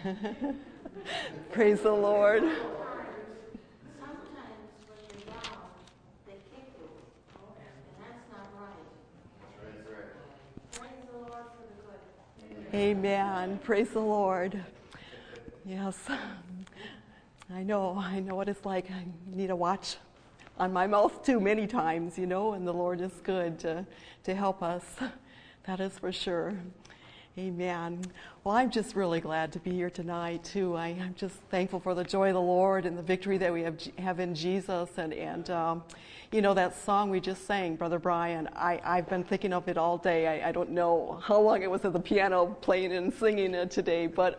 Praise the Lord. Sometimes when you're down, they kick you, and that's not right. Praise the Lord for the good. Amen. Praise the Lord. Yes. I know what it's like. I need a watch on my mouth too many times, and the Lord is good to help us. That is for sure. Amen. Well, I'm just really glad to be here tonight too. I'm just thankful for the joy of the Lord and the victory that we have in Jesus. And that song we just sang, Brother Brian, I've been thinking of it all day. I don't know how long it was at the piano playing and singing it today, but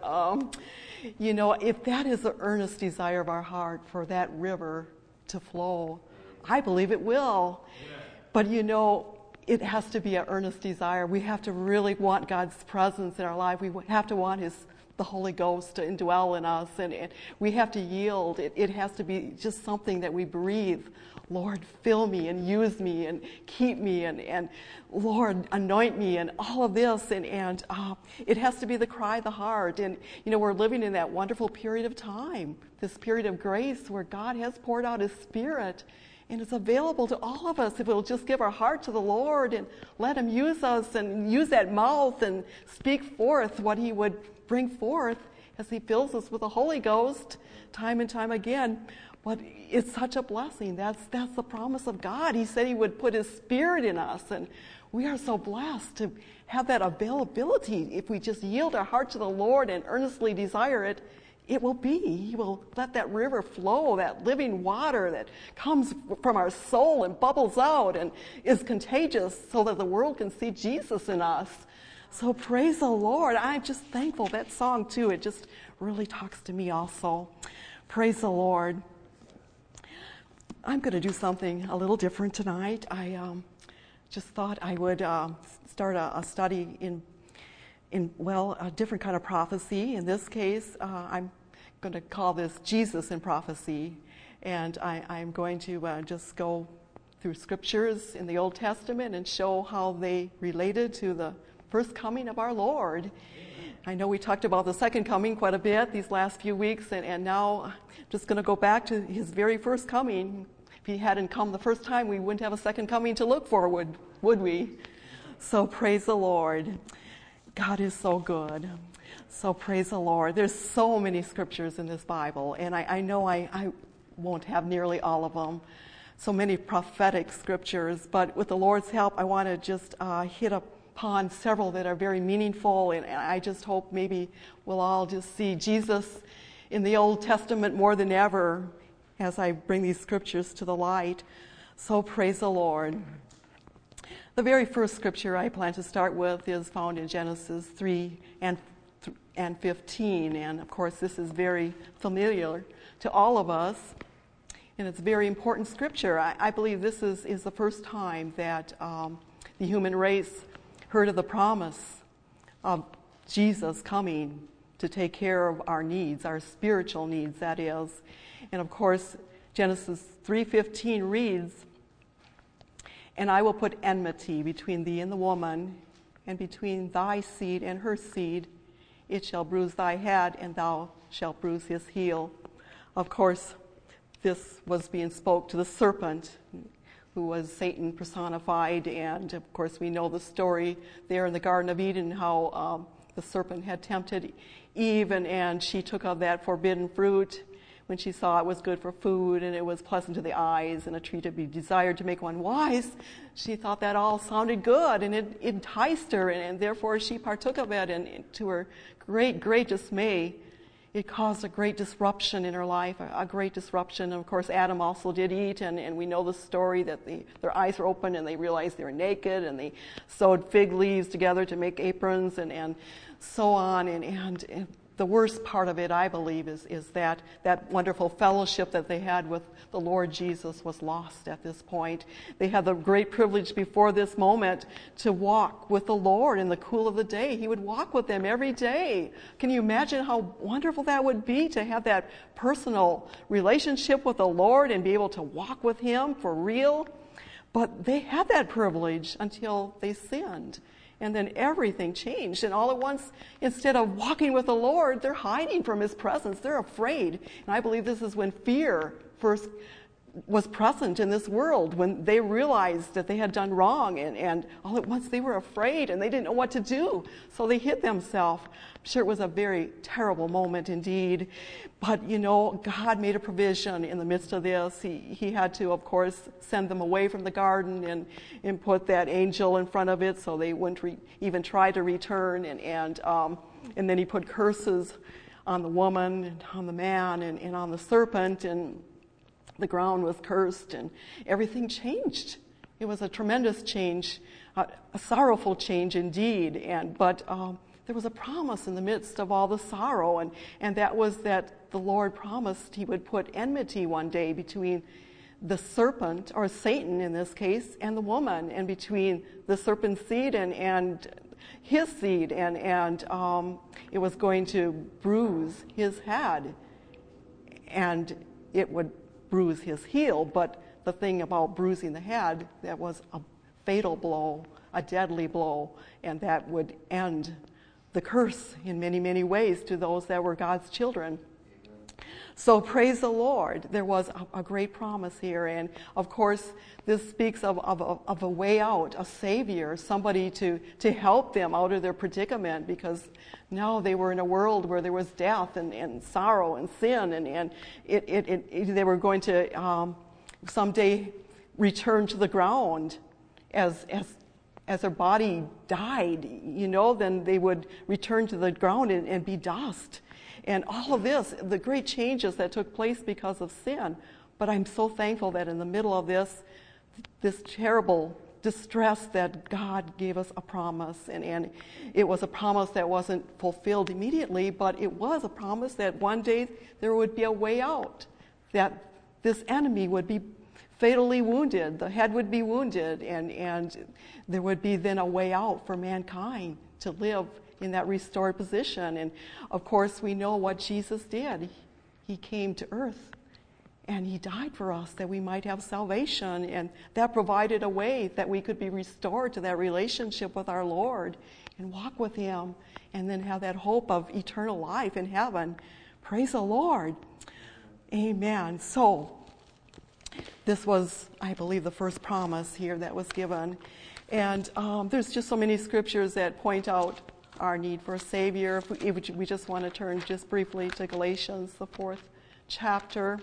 if that is the earnest desire of our heart for that river to flow, I believe it will. Yeah. But it has to be an earnest desire. We have to really want God's presence in our life. We have to want the Holy Ghost to indwell in us, and we have to yield. It has to be just something that we breathe. Lord, fill me and use me and keep me and Lord, anoint me and all of this. And it has to be the cry of the heart. And, we're living in that wonderful period of time, this period of grace where God has poured out His Spirit. And it's available to all of us if we'll just give our heart to the Lord and let Him use us and use that mouth and speak forth what He would bring forth as He fills us with the Holy Ghost time and time again. But it's such a blessing. That's the promise of God. He said He would put His Spirit in us, and we are so blessed to have that availability. If we just yield our heart to the Lord and earnestly desire it, it will be. He will let that river flow, that living water that comes from our soul and bubbles out and is contagious so that the world can see Jesus in us. So praise the Lord. I'm just thankful. That song, too, it just really talks to me also. Praise the Lord. I'm going to do something a little different tonight. I just thought I would start a study in a different kind of prophecy. In this case, I'm going to call this Jesus in prophecy. And I'm going to just go through scriptures in the Old Testament and show how they related to the first coming of our Lord. I know we talked about the second coming quite a bit these last few weeks, and now I'm just going to go back to His very first coming. If He hadn't come the first time, we wouldn't have a second coming to look forward, would we? So praise the Lord. God is so good. So praise the Lord. There's so many scriptures in this Bible, and I know I won't have nearly all of them. So many prophetic scriptures, but with the Lord's help, I want to just hit upon several that are very meaningful, and I just hope maybe we'll all just see Jesus in the Old Testament more than ever as I bring these scriptures to the light. So praise the Lord. The very first scripture I plan to start with is found in Genesis 3 and 15. And of course, this is very familiar to all of us. And it's a very important scripture. I believe this is the first time that the human race heard of the promise of Jesus coming to take care of our needs, our spiritual needs, that is. And of course, Genesis 3:15 reads, "And I will put enmity between thee and the woman, and between thy seed and her seed. It shall bruise thy head, and thou shalt bruise his heel." Of course, this was being spoke to the serpent, who was Satan personified. And of course, we know the story there in the Garden of Eden, how the serpent had tempted Eve, and she took of that forbidden fruit when she saw it was good for food and it was pleasant to the eyes and a tree to be desired to make one wise. She thought that all sounded good, and it enticed her, and therefore she partook of it, and to her great dismay, it caused a great disruption in her life, a great disruption. And of course, Adam also did eat, and we know the story that their eyes were open and they realized they were naked, and they sewed fig leaves together to make aprons and so on. And the worst part of it, I believe, is that wonderful fellowship that they had with the Lord Jesus was lost at this point. They had the great privilege before this moment to walk with the Lord in the cool of the day. He would walk with them every day. Can you imagine how wonderful that would be, to have that personal relationship with the Lord and be able to walk with Him for real? But they had that privilege until they sinned. And then everything changed. And all at once, instead of walking with the Lord, they're hiding from his presence. They're afraid. And I believe this is when fear first was present in this world, when they realized that they had done wrong. And all at once they were afraid and they didn't know what to do. So they hid themselves. I'm sure it was a very terrible moment indeed. But, God made a provision in the midst of this. He had to, of course, send them away from the garden and put that angel in front of it so they wouldn't even try to return. And then he put curses on the woman and on the man and on the serpent, and the ground was cursed and everything changed. It was a tremendous change, a sorrowful change indeed. But there was a promise in the midst of all the sorrow, and that was that the Lord promised he would put enmity one day between the serpent, or Satan in this case, and the woman, and between the serpent's seed and his seed, and it was going to bruise his head, and it would bruise his heel. But the thing about bruising the head, that was a fatal blow, a deadly blow, and that would end the curse in many, many ways to those that were God's children. So praise the Lord. There was a great promise here. And of course, this speaks of a way out, a savior, somebody to help them out of their predicament, because now they were in a world where there was death and sorrow and sin, and they were going to someday return to the ground as their body died, then they would return to the ground and be dust. And all of this, the great changes that took place because of sin. But I'm so thankful that in the middle of this terrible distress, that God gave us a promise. And it was a promise that wasn't fulfilled immediately, but it was a promise that one day there would be a way out, that this enemy would be fatally wounded, the head would be wounded, and there would be then a way out for mankind to live in that restored position. And of course, we know what Jesus did. He came to earth and he died for us that we might have salvation, and that provided a way that we could be restored to that relationship with our Lord and walk with him, and then have that hope of eternal life in heaven. Praise the Lord. Amen. So this was, I believe, the first promise here that was given. And there's just so many scriptures that point out our need for a Savior. If we just want to turn just briefly to Galatians, the 4th chapter.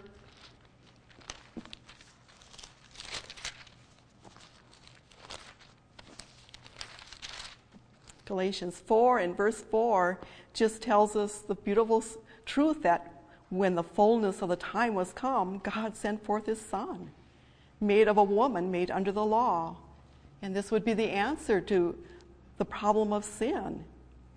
Galatians 4 and verse 4 just tells us the beautiful truth that when the fullness of the time was come, God sent forth his Son, made of a woman, made under the law. And this would be the answer to the problem of sin.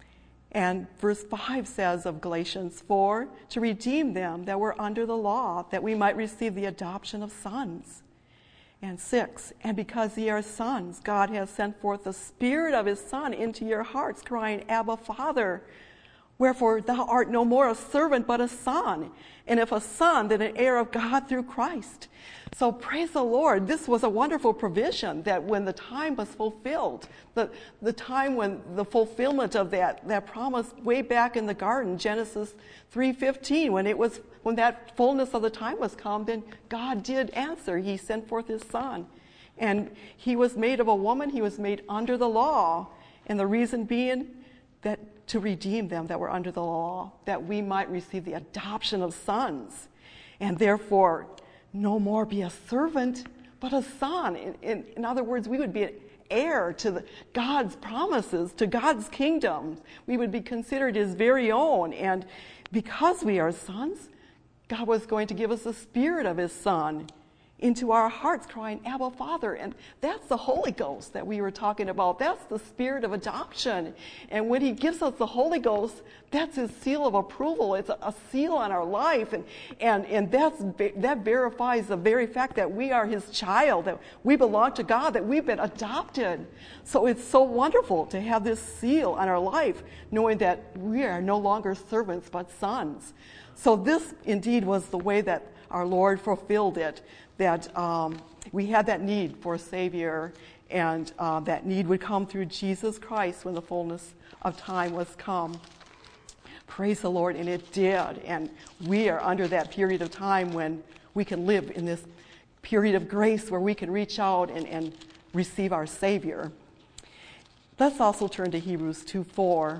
And verse 5 says of Galatians 4, to redeem them that were under the law, that we might receive the adoption of sons. And 6, and because ye are sons, God has sent forth the Spirit of his Son into your hearts, crying, Abba, Father. Wherefore thou art no more a servant, but a son. And if a son, then an heir of God through Christ. So praise the Lord. This was a wonderful provision, that when the time was fulfilled, the time when the fulfillment of that promise way back in the garden, Genesis 3:15, when that fullness of the time was come, then God did answer. He sent forth his Son. And he was made of a woman. He was made under the law. And the reason being that to redeem them that were under the law, that we might receive the adoption of sons, and therefore no more be a servant, but a son. In other words, we would be an heir to God's promises, to God's kingdom. We would be considered his very own. And because we are sons, God was going to give us the Spirit of his Son into our hearts, crying, Abba, Father. And that's the Holy Ghost that we were talking about. That's the Spirit of adoption. And when he gives us the Holy Ghost, that's his seal of approval. It's a seal on our life. And that verifies the very fact that we are his child, that we belong to God, that we've been adopted. So it's so wonderful to have this seal on our life, knowing that we are no longer servants, but sons. So this indeed was the way that our Lord fulfilled it, that we had that need for a Savior, and that need would come through Jesus Christ when the fullness of time was come. Praise the Lord, and it did. And we are under that period of time when we can live in this period of grace where we can reach out and receive our Savior. Let's also turn to Hebrews 2:4.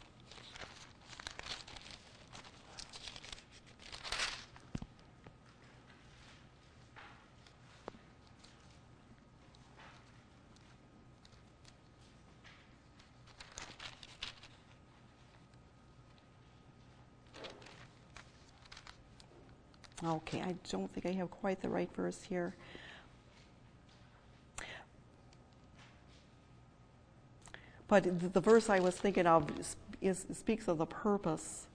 Okay, I don't think I have quite the right verse here. But the verse I was thinking of speaks of the purpose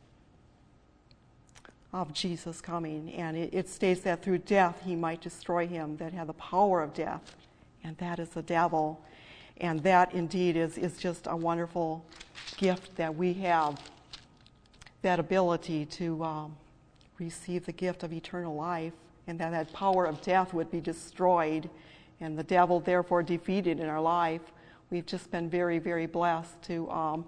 of Jesus coming. And it states that through death he might destroy him that had the power of death, and that is the devil. And that indeed is just a wonderful gift that we have, that ability to receive the gift of eternal life, and that power of death would be destroyed and the devil therefore defeated in our life. We've just been very, very blessed to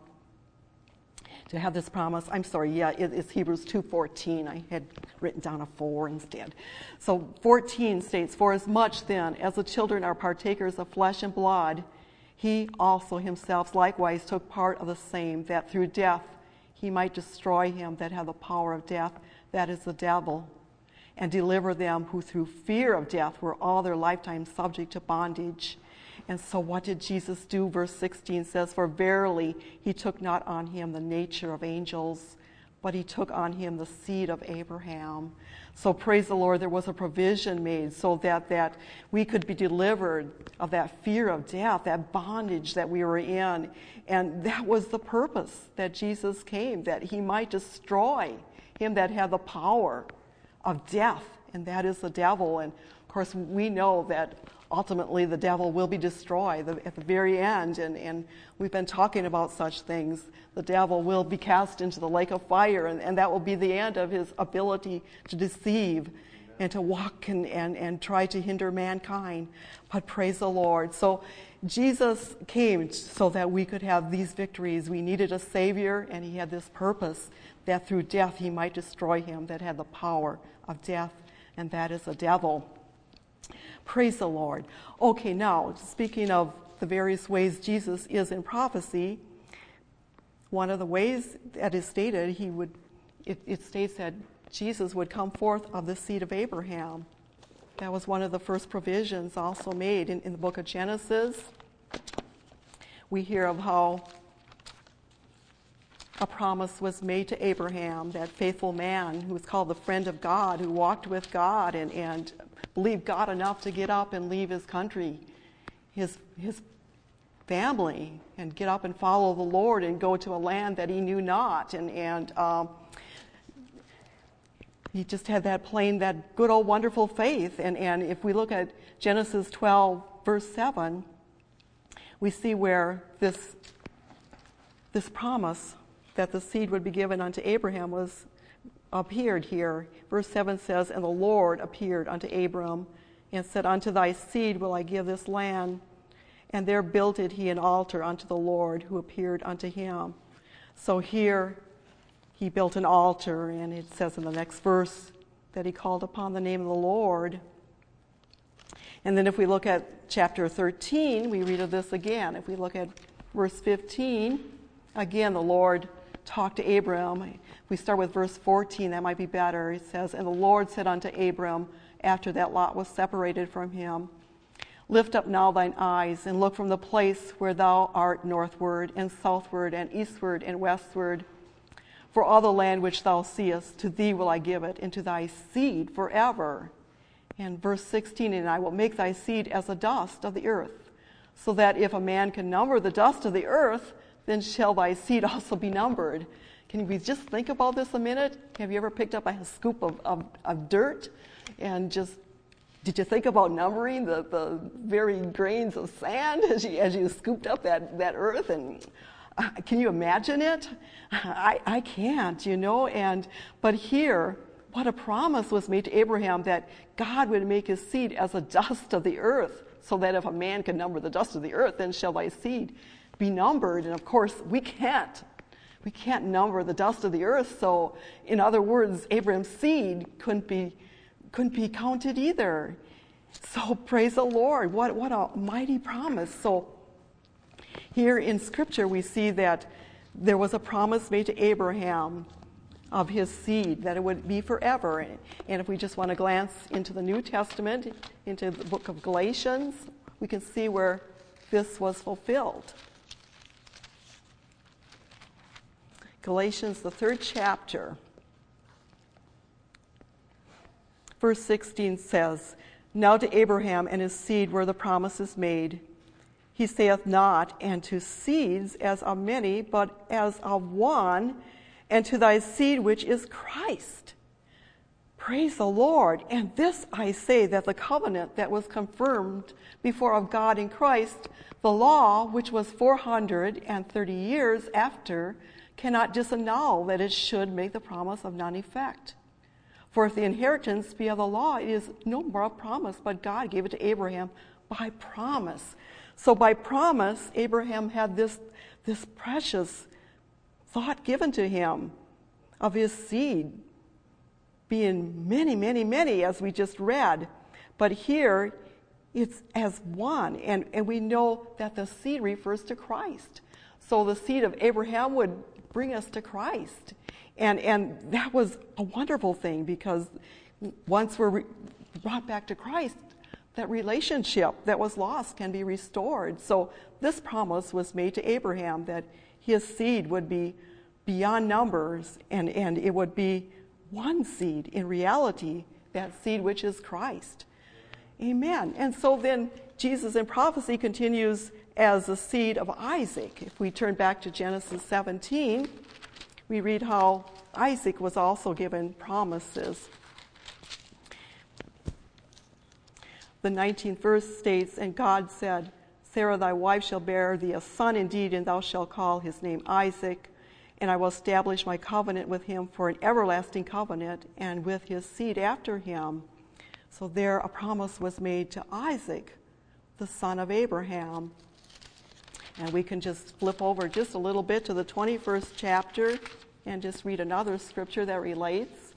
have this promise. I'm sorry, it's Hebrews 2:14. I had written down a 4 instead. So 14 states, "For as much then as the children are partakers of flesh and blood, he also himself likewise took part of the same, that through death he might destroy him that had the power of death, that is the devil, and deliver them who through fear of death were all their lifetime subject to bondage." And so what did Jesus do? Verse 16 says, "For verily he took not on him the nature of angels, but he took on him the seed of Abraham." So praise the Lord, there was a provision made so that we could be delivered of that fear of death, that bondage that we were in. And that was the purpose that Jesus came, that he might destroy him that had the power of death, and that is the devil. And of course we know that ultimately the devil will be destroyed at the very end, and we've been talking about such things. The devil will be cast into the lake of fire, and that will be the end of his ability to deceive and to walk and try to hinder mankind. But praise the Lord. So Jesus came so that we could have these victories. We needed a Savior, and he had this purpose that through death he might destroy him that had the power of death, and that is the devil. Praise the Lord. Okay, now, speaking of the various ways Jesus is in prophecy, one of the ways that is stated, it states that Jesus would come forth of the seed of Abraham. That was one of the first provisions also made in the book of Genesis. We hear of how a promise was made to Abraham, that faithful man who was called the friend of God, who walked with God and believed God enough to get up and leave his country, his family, and get up and follow the Lord and go to a land that he knew not. And he just had that good old wonderful faith. And if we look at Genesis 12, verse 7, we see where this promise that the seed would be given unto Abraham appeared here. Verse 7 says, "And the Lord appeared unto Abram, and said, Unto thy seed will I give this land. And there builded he an altar unto the Lord, who appeared unto him." So here he built an altar, and it says in the next verse that he called upon the name of the Lord. And then if we look at chapter 13, we read of this again. If we look at verse 15, again the Lord talked to Abram. If we start with verse 14, that might be better. It says, "And the Lord said unto Abram, after that Lot was separated from him, Lift up now thine eyes, and look from the place where thou art northward, and southward, and eastward, and westward. For all the land which thou seest, to thee will I give it, and to thy seed forever." And verse 16, "And I will make thy seed as the dust of the earth, so that if a man can number the dust of the earth, then shall thy seed also be numbered." Can we just think about this a minute? Have you ever picked up a scoop of dirt and did you think about numbering the very grains of sand as you scooped up that earth? And can you imagine it? I can't, but here what a promise was made to Abraham that God would make his seed as the dust of the earth, so that if a man can number the dust of the earth, then shall thy seed be numbered. And of course, we can't. We can't number the dust of the earth. So, in other words, Abraham's seed couldn't be counted either. So praise the Lord. What a mighty promise. So here in Scripture we see that there was a promise made to Abraham of his seed, that it would be forever. And if we just want to glance into the New Testament, into the book of Galatians, we can see where this was fulfilled. Galatians, the 3rd chapter, verse 16 says, Now to Abraham and his seed were the promises made. He saith not, and to seeds as of many, but as of one, and to thy seed which is Christ. Praise the Lord. And this I say, that the covenant that was confirmed before of God in Christ, the law, which was 430 years after, cannot disannul that it should make the promise of none effect. For if the inheritance be of the law, it is no more a promise, but God gave it to Abraham by promise. So by promise, Abraham had this precious thought given to him of his seed being many, many, many, as we just read. But here, it's as one, and we know that the seed refers to Christ. So the seed of Abraham would bring us to Christ. And that was a wonderful thing, because once we're brought back to Christ, that relationship that was lost can be restored. So this promise was made to Abraham, that his seed would be beyond numbers, and it would be one seed in reality, that seed which is Christ. Amen. And so then Jesus in prophecy continues as the seed of Isaac. If we turn back to Genesis 17, we read how Isaac was also given promises. The 19th verse states, And God said, Sarah thy wife shall bear thee a son indeed, and thou shalt call his name Isaac, and I will establish my covenant with him for an everlasting covenant, and with his seed after him. So there a promise was made to Isaac, the son of Abraham. And we can just flip over just a little bit to the 21st chapter and just read another scripture that relates.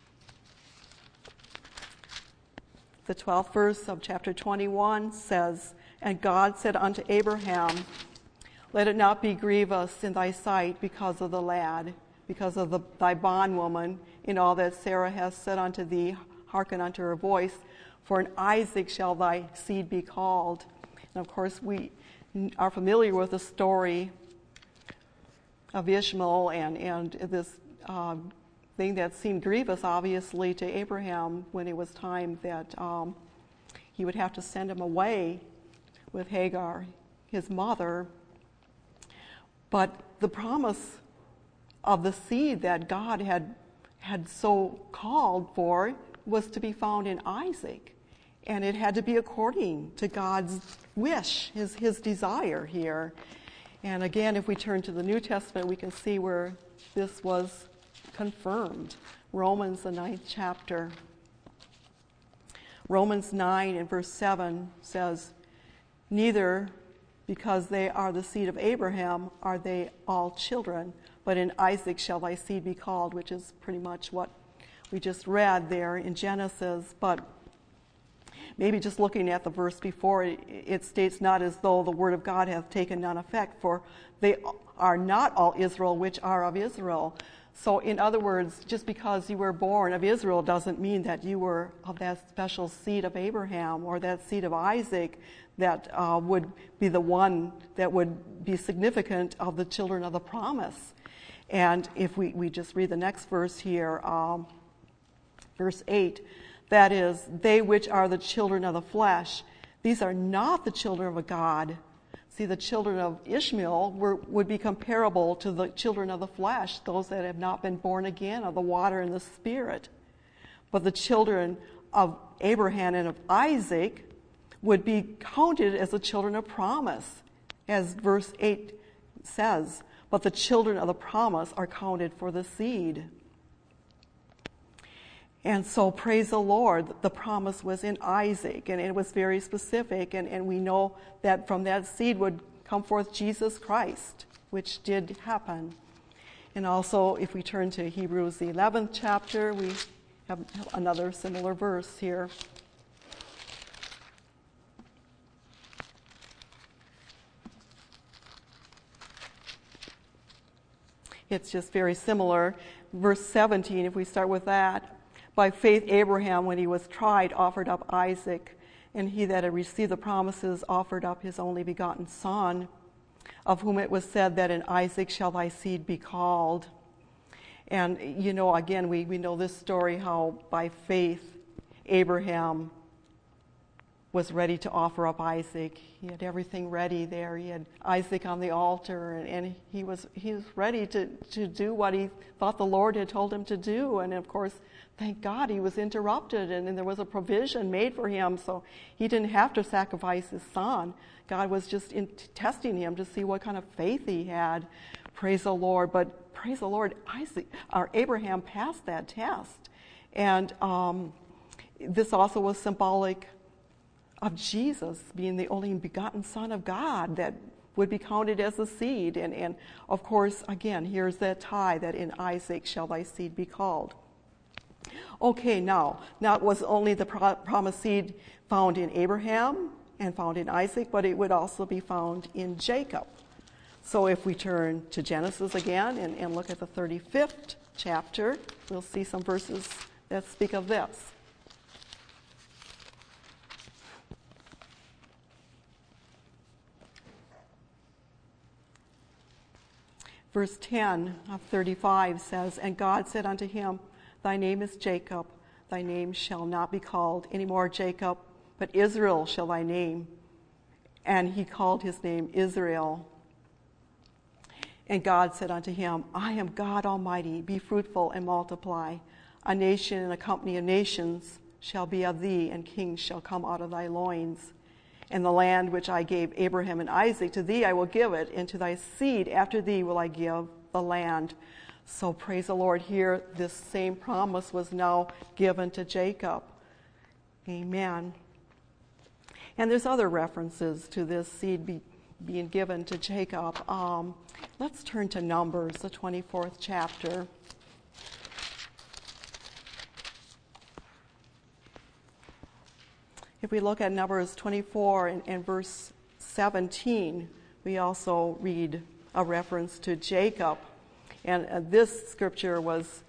The 12th verse of chapter 21 says, And God said unto Abraham, Let it not be grievous in thy sight because of the lad, because of thy bondwoman, in all that Sarah hath said unto thee, hearken unto her voice, for in Isaac shall thy seed be called. And of course we are familiar with the story of Ishmael and this thing that seemed grievous, obviously, to Abraham when it was time that he would have to send him away with Hagar, his mother. But the promise of the seed that God had so called for was to be found in Isaac. And it had to be according to God's wish, his desire here. And again, if we turn to the New Testament, we can see where this was confirmed. Romans, the 9th chapter. Romans 9 and verse 7 says, Neither because they are the seed of Abraham are they all children, but in Isaac shall thy seed be called, which is pretty much what we just read there in Genesis. But maybe just looking at the verse before, it states, Not as though the word of God hath taken none effect, for they are not all Israel which are of Israel. So in other words, just because you were born of Israel doesn't mean that you were of that special seed of Abraham or that seed of Isaac that would be the one that would be significant of the children of the promise. And if we just read the next verse here, verse 8, that is, they which are the children of the flesh, these are not the children of God. See, the children of Ishmael would be comparable to the children of the flesh, those that have not been born again of the water and the Spirit. But the children of Abraham and of Isaac would be counted as the children of promise, as verse 8 says. But the children of the promise are counted for the seed. And so praise the Lord, the promise was in Isaac, and it was very specific, and we know that from that seed would come forth Jesus Christ, which did happen. And also, if we turn to Hebrews, the 11th chapter, we have another similar verse here. It's just very similar. Verse 17, if we start with that. By faith, Abraham, when he was tried, offered up Isaac, and he that had received the promises offered up his only begotten son, of whom it was said that in Isaac shall thy seed be called. And, again, we know this story, how by faith Abraham was ready to offer up Isaac. He had everything ready there. He had Isaac on the altar, and he was ready to do what he thought the Lord had told him to do. And, of course, thank God he was interrupted, and there was a provision made for him, so he didn't have to sacrifice his son. God was just testing him to see what kind of faith he had. Praise the Lord. But praise the Lord, Abraham passed that test. And this also was symbolic of Jesus being the only begotten Son of God that would be counted as a seed. And of course, again, here's that tie that in Isaac shall thy seed be called. Okay, now it was only the promised seed found in Abraham and found in Isaac, but it would also be found in Jacob. So if we turn to Genesis again and look at the 35th chapter, we'll see some verses that speak of this. Verse 10 of 35 says, And God said unto him, Thy name is Jacob, thy name shall not be called any more Jacob, but Israel shall thy name. And he called his name Israel. And God said unto him, I am God Almighty, be fruitful and multiply. A nation and a company of nations shall be of thee, and kings shall come out of thy loins. And the land which I gave Abraham and Isaac, to thee I will give it, and to thy seed after thee will I give the land. So praise the Lord, here this same promise was now given to Jacob. Amen. And there's other references to this seed being given to Jacob. Let's turn to Numbers, the 24th chapter. If we look at Numbers 24 and verse 17, we also read a reference to Jacob. And this scripture was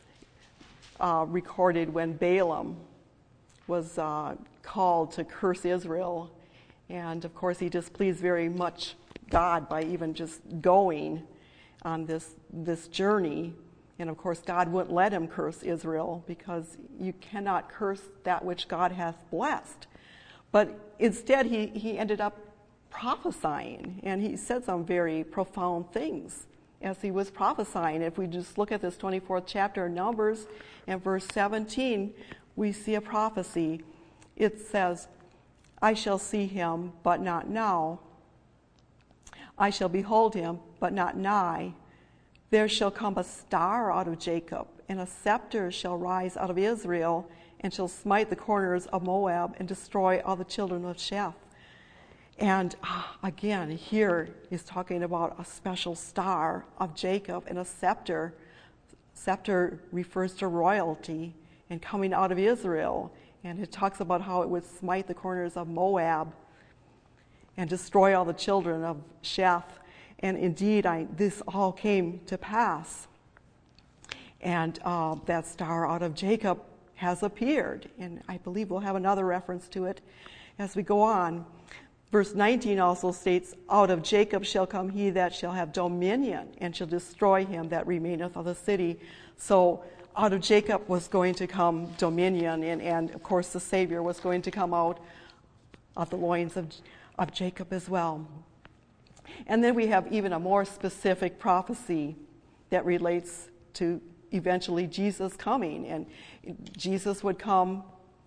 recorded when Balaam was called to curse Israel. And, of course, he displeased very much God by even just going on this journey. And, of course, God wouldn't let him curse Israel because you cannot curse that which God hath blessed. But instead, he ended up prophesying, and he said some very profound things as he was prophesying. If we just look at this 24th chapter of Numbers and verse 17, we see a prophecy. It says, I shall see him, but not now. I shall behold him, but not nigh. There shall come a star out of Jacob, and a scepter shall rise out of Israel, and shall smite the corners of Moab, and destroy all the children of Sheth. And again, here is talking about a special star of Jacob and a scepter. Scepter refers to royalty and coming out of Israel. And it talks about how it would smite the corners of Moab and destroy all the children of Sheth. And indeed, this all came to pass. And that star out of Jacob has appeared. And I believe we'll have another reference to it as we go on. Verse 19 also states, Out of Jacob shall come he that shall have dominion, and shall destroy him that remaineth of the city. So out of Jacob was going to come dominion, and of course the Savior was going to come out of the loins of Jacob as well. And then we have even a more specific prophecy that relates to eventually Jesus coming. And Jesus would come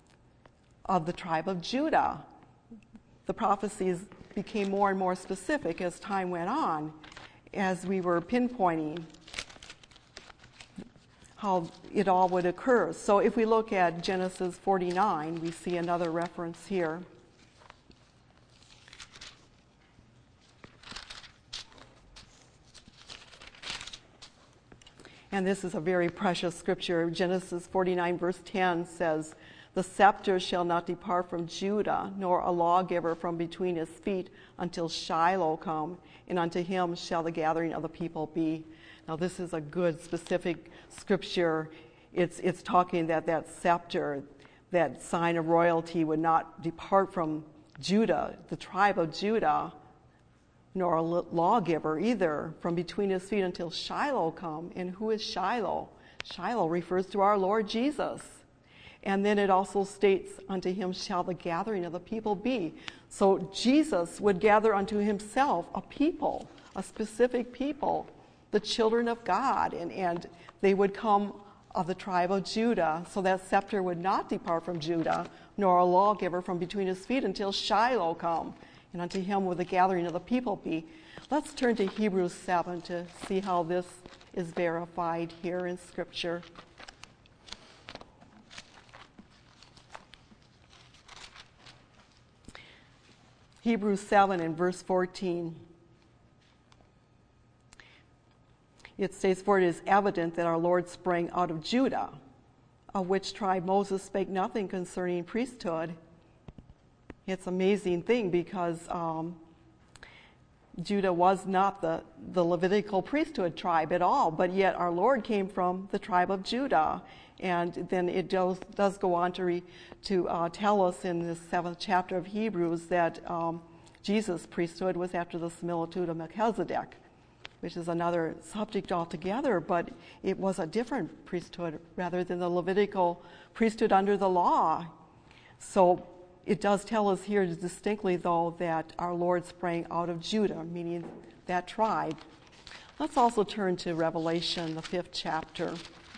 of the tribe of Judah. The prophecies became more and more specific as time went on, as we were pinpointing it all would occur. So if we look at Genesis 49, we see another reference here. And this is a very precious scripture. Genesis 49 verse 10 says, "The scepter shall not depart from Judah, nor a lawgiver from between his feet until Shiloh come, and unto him shall the gathering of the people be." Now this is a good specific scripture. It's talking that scepter, that sign of royalty, would not depart from Judah, the tribe of Judah, nor a lawgiver either from between his feet until Shiloh come. And who is Shiloh? Shiloh refers to our Lord Jesus. And then it also states, "Unto him shall the gathering of the people be." So Jesus would gather unto himself a people, a specific people, the children of God, and they would come of the tribe of Judah. So that scepter would not depart from Judah, nor a lawgiver from between his feet until Shiloh come. And unto him will the gathering of the people be. Let's turn to Hebrews 7 to see how this is verified here in Scripture. Hebrews 7 and verse 14. It states, "For it is evident that our Lord sprang out of Judah, of which tribe Moses spake nothing concerning priesthood." It's an amazing thing because Judah was not the Levitical priesthood tribe at all, but yet our Lord came from the tribe of Judah. And then it does go on to tell us in the 7th chapter of Hebrews that Jesus' priesthood was after the similitude of Melchizedek, which is another subject altogether, but it was a different priesthood rather than the Levitical priesthood under the law. So it does tell us here distinctly, though, that our Lord sprang out of Judah, meaning that tribe. Let's also turn to Revelation, the 5th chapter.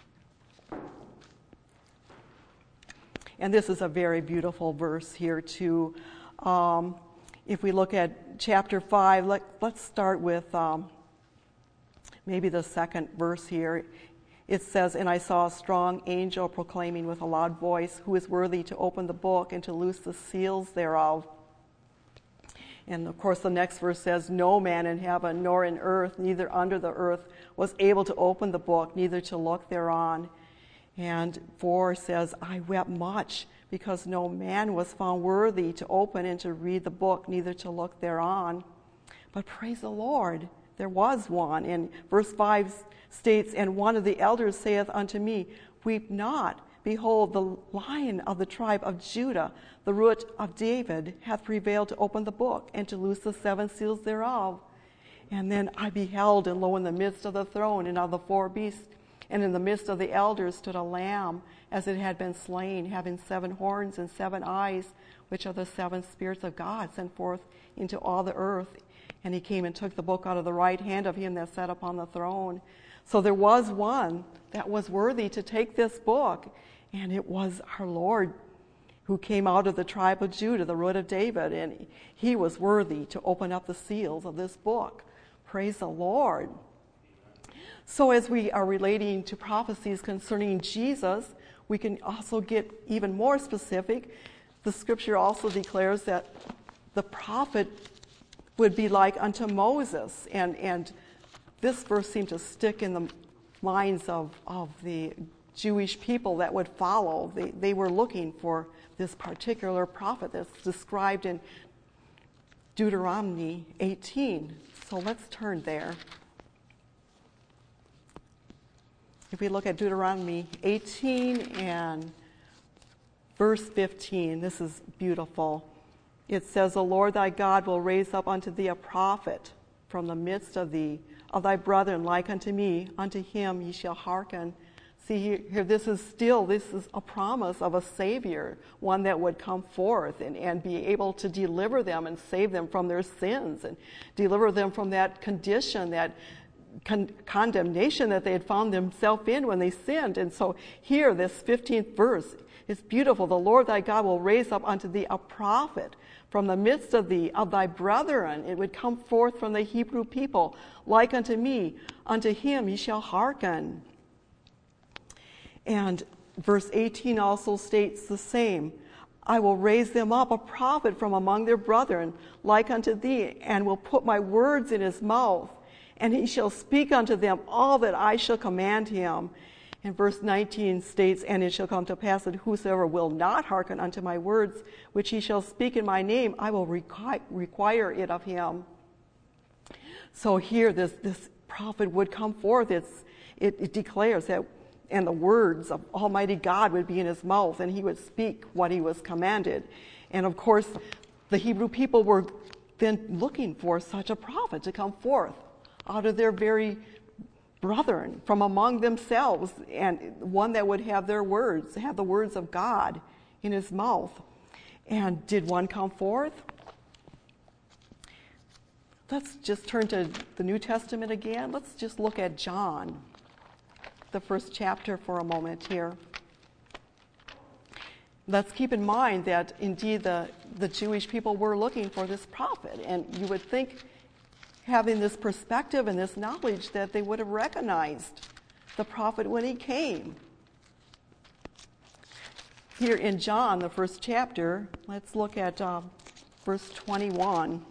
And this is a very beautiful verse here, too. If we look at chapter 5, let's start with maybe the second verse here. It says, "And I saw a strong angel proclaiming with a loud voice, Who is worthy to open the book and to loose the seals thereof?" And of course the next verse says, "No man in heaven nor in earth, neither under the earth, was able to open the book, neither to look thereon." And 4 says, "I wept much, because no man was found worthy to open and to read the book, neither to look thereon." But praise the Lord, there was one. And verse 5 states, "And one of the elders saith unto me, Weep not, behold, the Lion of the tribe of Judah, the Root of David, hath prevailed to open the book, and to loose the 7 seals thereof. And then I beheld, and lo, in the midst of the throne and of the 4 beasts, and in the midst of the elders stood a lamb, as it had been slain, having 7 horns and 7 eyes, which are the 7 spirits of God sent forth into all the earth. And he came and took the book out of the right hand of him that sat upon the throne." So there was one that was worthy to take this book, and it was our Lord, who came out of the tribe of Judah, the Root of David, and he was worthy to open up the seals of this book. Praise the Lord. So as we are relating to prophecies concerning Jesus, we can also get even more specific. The scripture also declares that the prophet would be like unto Moses. And this verse seemed to stick in the minds of the Jewish people that would follow. They were looking for this particular prophet that's described in Deuteronomy 18. So let's turn there. If we look at Deuteronomy 18 and verse 15, this is beautiful. It says, "The Lord thy God will raise up unto thee a prophet from the midst of thee, of thy brethren, like unto me. Unto him ye shall hearken." See here, this is a promise of a Savior, one that would come forth and be able to deliver them and save them from their sins and deliver them from that condition, that condemnation that they had found themselves in when they sinned. And so here, this 15th verse is beautiful. "The Lord thy God will raise up unto thee a prophet from the midst of thee, of thy brethren." It would come forth from the Hebrew people, "like unto me. Unto him ye shall hearken." And verse 18 also states the same. I will raise them up a prophet from among their brethren, like unto thee, and will put my words in his mouth, and he shall speak unto them all that I shall command him. And verse 19 states, and it shall come to pass that whosoever will not hearken unto my words, which he shall speak in my name, I will require it of him. So here this prophet would come forth. It declares that, and the words of Almighty God would be in his mouth, and he would speak what he was commanded. And of course, the Hebrew people were then looking for such a prophet to come forth out of their very brethren, from among themselves, and one that would have their words, have the words of God in his mouth. And did one come forth? Let's just turn to the New Testament again. Let's just look at John, the first chapter, for a moment here. Let's keep in mind that indeed the Jewish people were looking for this prophet, and you would think, having this perspective and this knowledge, that they would have recognized the prophet when he came. Here in John, the first chapter, let's look at verse 21.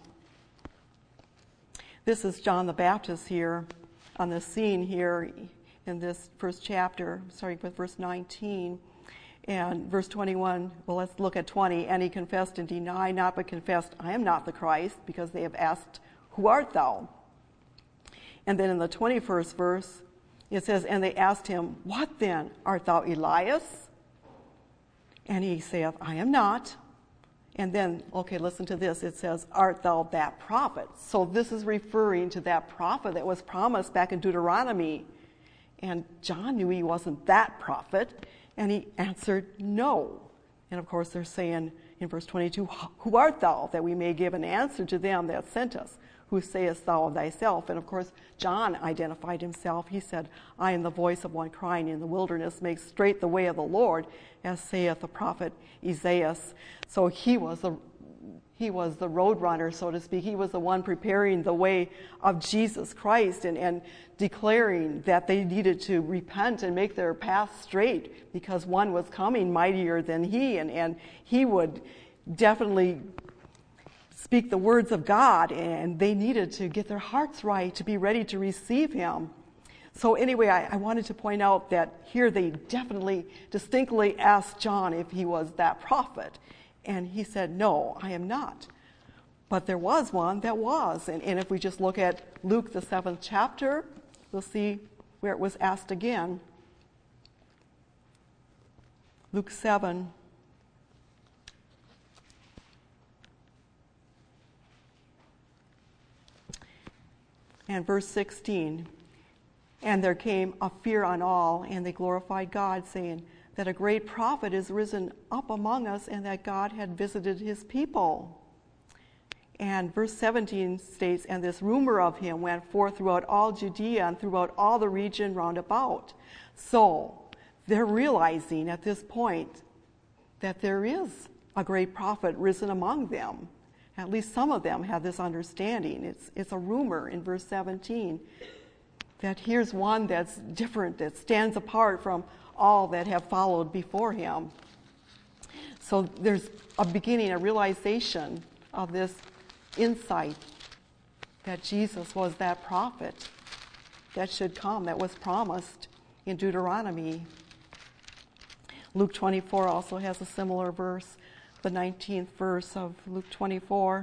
This is John the Baptist here on the scene here in this first chapter, starting with verse 19. And verse 21, well, let's look at 20. And he confessed and denied not, but confessed, I am not the Christ, because they have asked, who art thou? And then in the 21st verse, it says, and they asked him, what then? Art thou Elias? And he saith, I am not. And then, okay, listen to this. It says, art thou that prophet? So this is referring to that prophet that was promised back in Deuteronomy. And John knew he wasn't that prophet, and he answered no. And of course, they're saying in verse 22, who art thou, that we may give an answer to them that sent us? Who sayest thou of thyself? And of course, John identified himself. He said, I am the voice of one crying in the wilderness, make straight the way of the Lord, as saith the prophet Isaiah. So he was the road runner, so to speak. He was the one preparing the way of Jesus Christ and declaring that they needed to repent and make their path straight, because one was coming mightier than he, and he would definitely speak the words of God, and they needed to get their hearts right to be ready to receive him. So anyway, I wanted to point out that here they definitely, distinctly asked John if he was that prophet. And he said, no, I am not. But there was one that was. And if we just look at Luke, the 7th chapter, we'll see where it was asked again. Luke 7. And verse 16, and there came a fear on all, and they glorified God, saying that a great prophet is risen up among us, and that God had visited his people. And verse 17 states, and this rumor of him went forth throughout all Judea and throughout all the region round about. So they're realizing at this point that there is a great prophet risen among them. At least some of them have this understanding. It's a rumor in verse 17 that here's one that's different, that stands apart from all that have followed before him. So there's a beginning, a realization of this insight that Jesus was that prophet that should come, that was promised in Deuteronomy. Luke 24 also has a similar verse, the 19th verse of Luke 24.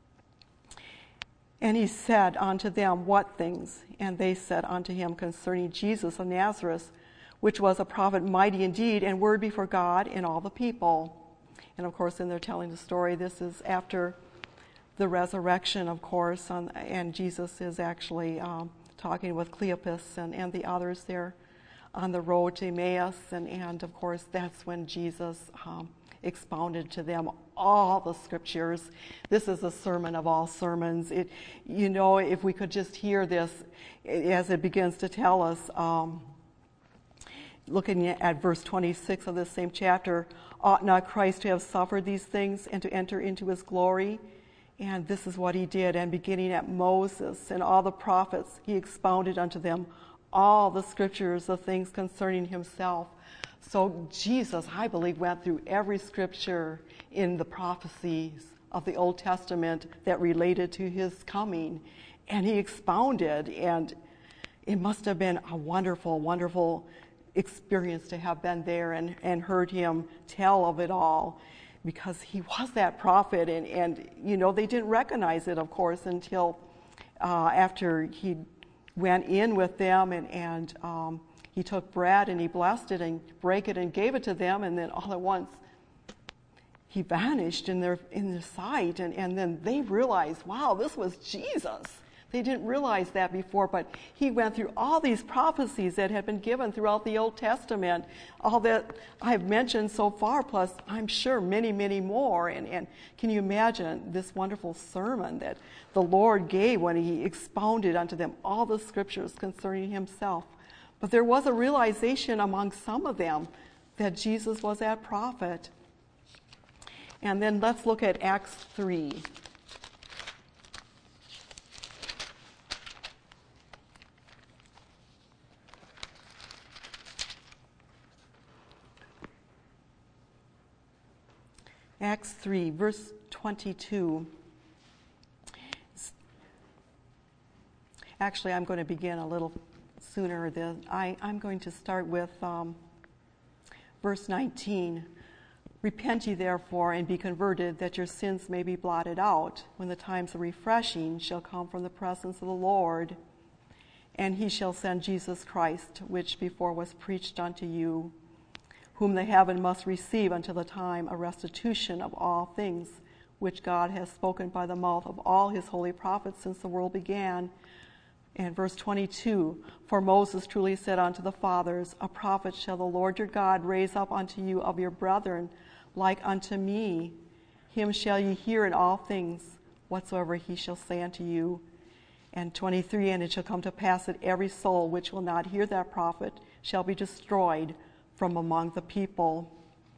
And he said unto them, what things? And they said unto him concerning Jesus of Nazareth, which was a prophet mighty indeed, and word before God and all the people. And of course, in their telling the story, this is after the resurrection, of course, and Jesus is actually talking with Cleopas and the others there on the road to Emmaus. And of course, that's when Jesus expounded to them all the scriptures. This is a sermon of all sermons. If we could just hear this as it begins to tell us, looking at verse 26 of this same chapter, ought not Christ to have suffered these things and to enter into his glory? And this is what he did. And beginning at Moses and all the prophets, he expounded unto them all the scriptures of things concerning himself. So Jesus, I believe, went through every scripture in the prophecies of the Old Testament that related to his coming, and he expounded, and it must have been a wonderful, wonderful experience to have been there and heard him tell of it all, because he was that prophet, and you know, they didn't recognize it, of course, until after he went in with them, and he took bread and he blessed it and broke it and gave it to them, and then all at once he vanished in their sight, and then they realized, wow, this was Jesus. They didn't realize that before, but he went through all these prophecies that had been given throughout the Old Testament, all that I've mentioned so far, plus I'm sure many, many more. And can you imagine this wonderful sermon that the Lord gave when he expounded unto them all the scriptures concerning himself? But there was a realization among some of them that Jesus was that prophet. And then let's look at Acts 3. Acts 3, verse 22. Actually, I'm going to begin a little sooner. I'm going to start with verse 19. Repent ye therefore and be converted, that your sins may be blotted out, when the times of refreshing shall come from the presence of the Lord. And he shall send Jesus Christ, which before was preached unto you, whom the heaven must receive until the time of restitution of all things, which God has spoken by the mouth of all his holy prophets since the world began. And verse 22, for Moses truly said unto the fathers, a prophet shall the Lord your God raise up unto you of your brethren, like unto me. Him shall ye hear in all things, whatsoever he shall say unto you. And 23, and it shall come to pass that every soul which will not hear that prophet shall be destroyed from among the people.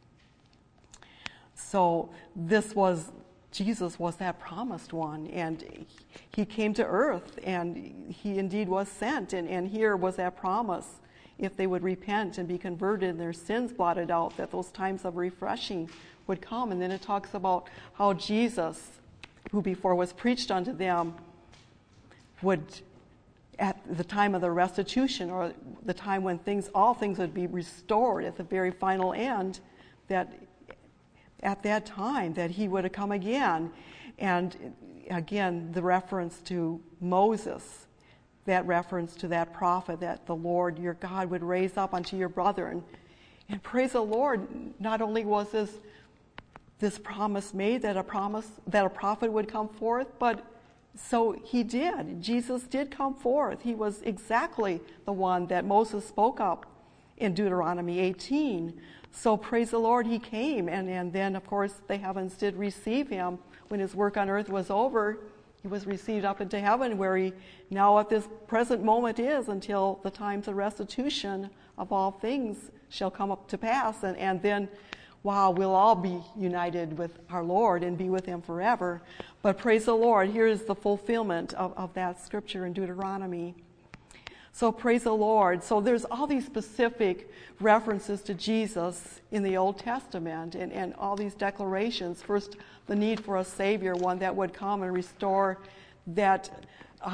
So Jesus was that promised one, and he came to earth, and he indeed was sent, and here was that promise. If they would repent and be converted and their sins blotted out, that those times of refreshing would come. And then it talks about how Jesus, who before was preached unto them, would, at the time of the restitution, or the time when all things would be restored at the very final end, that at that time that he would have come again. And again, the reference to Moses, that reference to that prophet that the Lord your God would raise up unto your brethren. And praise the Lord, not only was this promise made that a prophet would come forth, but so he did. Jesus did come forth. He was exactly the one that Moses spoke up in Deuteronomy 18. So praise the Lord, he came. And then, of course, the heavens did receive him. When his work on earth was over, he was received up into heaven, where he now at this present moment is, until the times of restitution of all things shall come up to pass. And then, wow, we'll all be united with our Lord and be with him forever. But praise the Lord, here is the fulfillment of that scripture in Deuteronomy. So praise the Lord. So there's all these specific references to Jesus in the Old Testament, and all these declarations. First, the need for a Savior, one that would come and restore that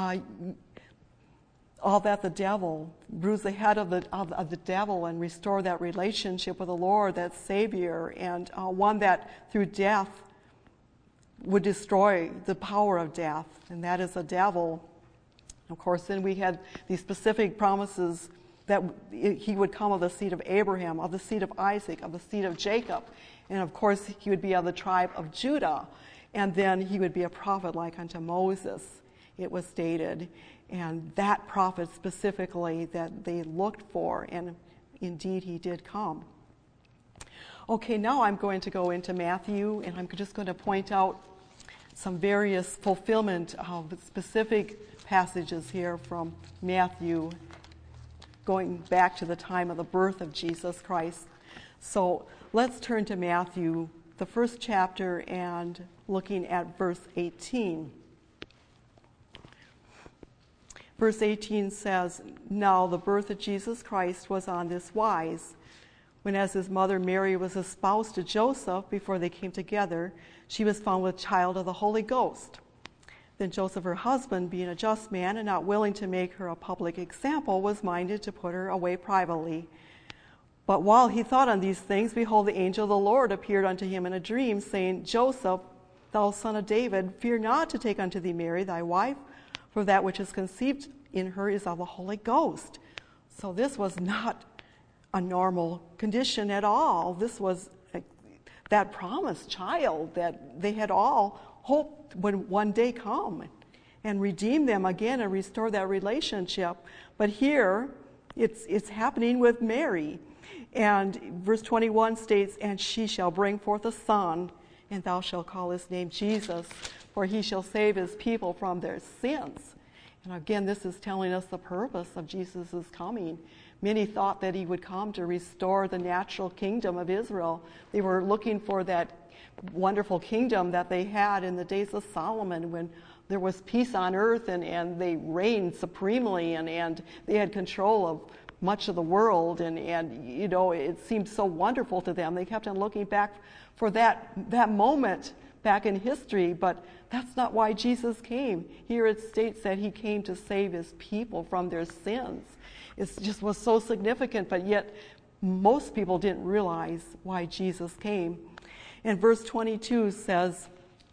all that the devil, bruise the head of the devil and restore that relationship with the Lord, that Savior, and one that through death would destroy the power of death, and that is the devil. Of course, then we had these specific promises that he would come of the seed of Abraham, of the seed of Isaac, of the seed of Jacob. And of course, he would be of the tribe of Judah. And then he would be a prophet like unto Moses, it was stated. And that prophet specifically that they looked for, and indeed he did come. Okay, now I'm going to go into Matthew, and I'm just going to point out some various fulfillment of specific passages here from Matthew, going back to the time of the birth of Jesus Christ. So let's turn to Matthew, the first chapter, and looking at verse 18. Verse 18 says, now the birth of Jesus Christ was on this wise. when as his mother Mary was espoused to Joseph before they came together, she was found with child of the Holy Ghost. Then Joseph, her husband, being a just man and not willing to make her a public example, was minded to put her away privately. But while he thought on these things, behold, the angel of the Lord appeared unto him in a dream, saying, Joseph, thou son of David, fear not to take unto thee Mary thy wife, for that which is conceived in her is of the Holy Ghost. So this was not a normal condition at all. This was that promised child that they had all hoped would one day come and redeem them again and restore that relationship. But here, it's happening with Mary. And verse 21 states, and she shall bring forth a son, and thou shalt call his name Jesus, for he shall save his people from their sins. And again, this is telling us the purpose of Jesus' coming. Many thought that he would come to restore the natural kingdom of Israel. They were looking for that wonderful kingdom that they had in the days of Solomon, when there was peace on earth and they reigned supremely and they had control of much of the world, and you know, it seemed so wonderful to them. They kept on looking back for that moment back in history, but that's not why Jesus came. Here it states that he came to save his people from their sins. It just was so significant, but yet most people didn't realize why Jesus came. And verse 22 says,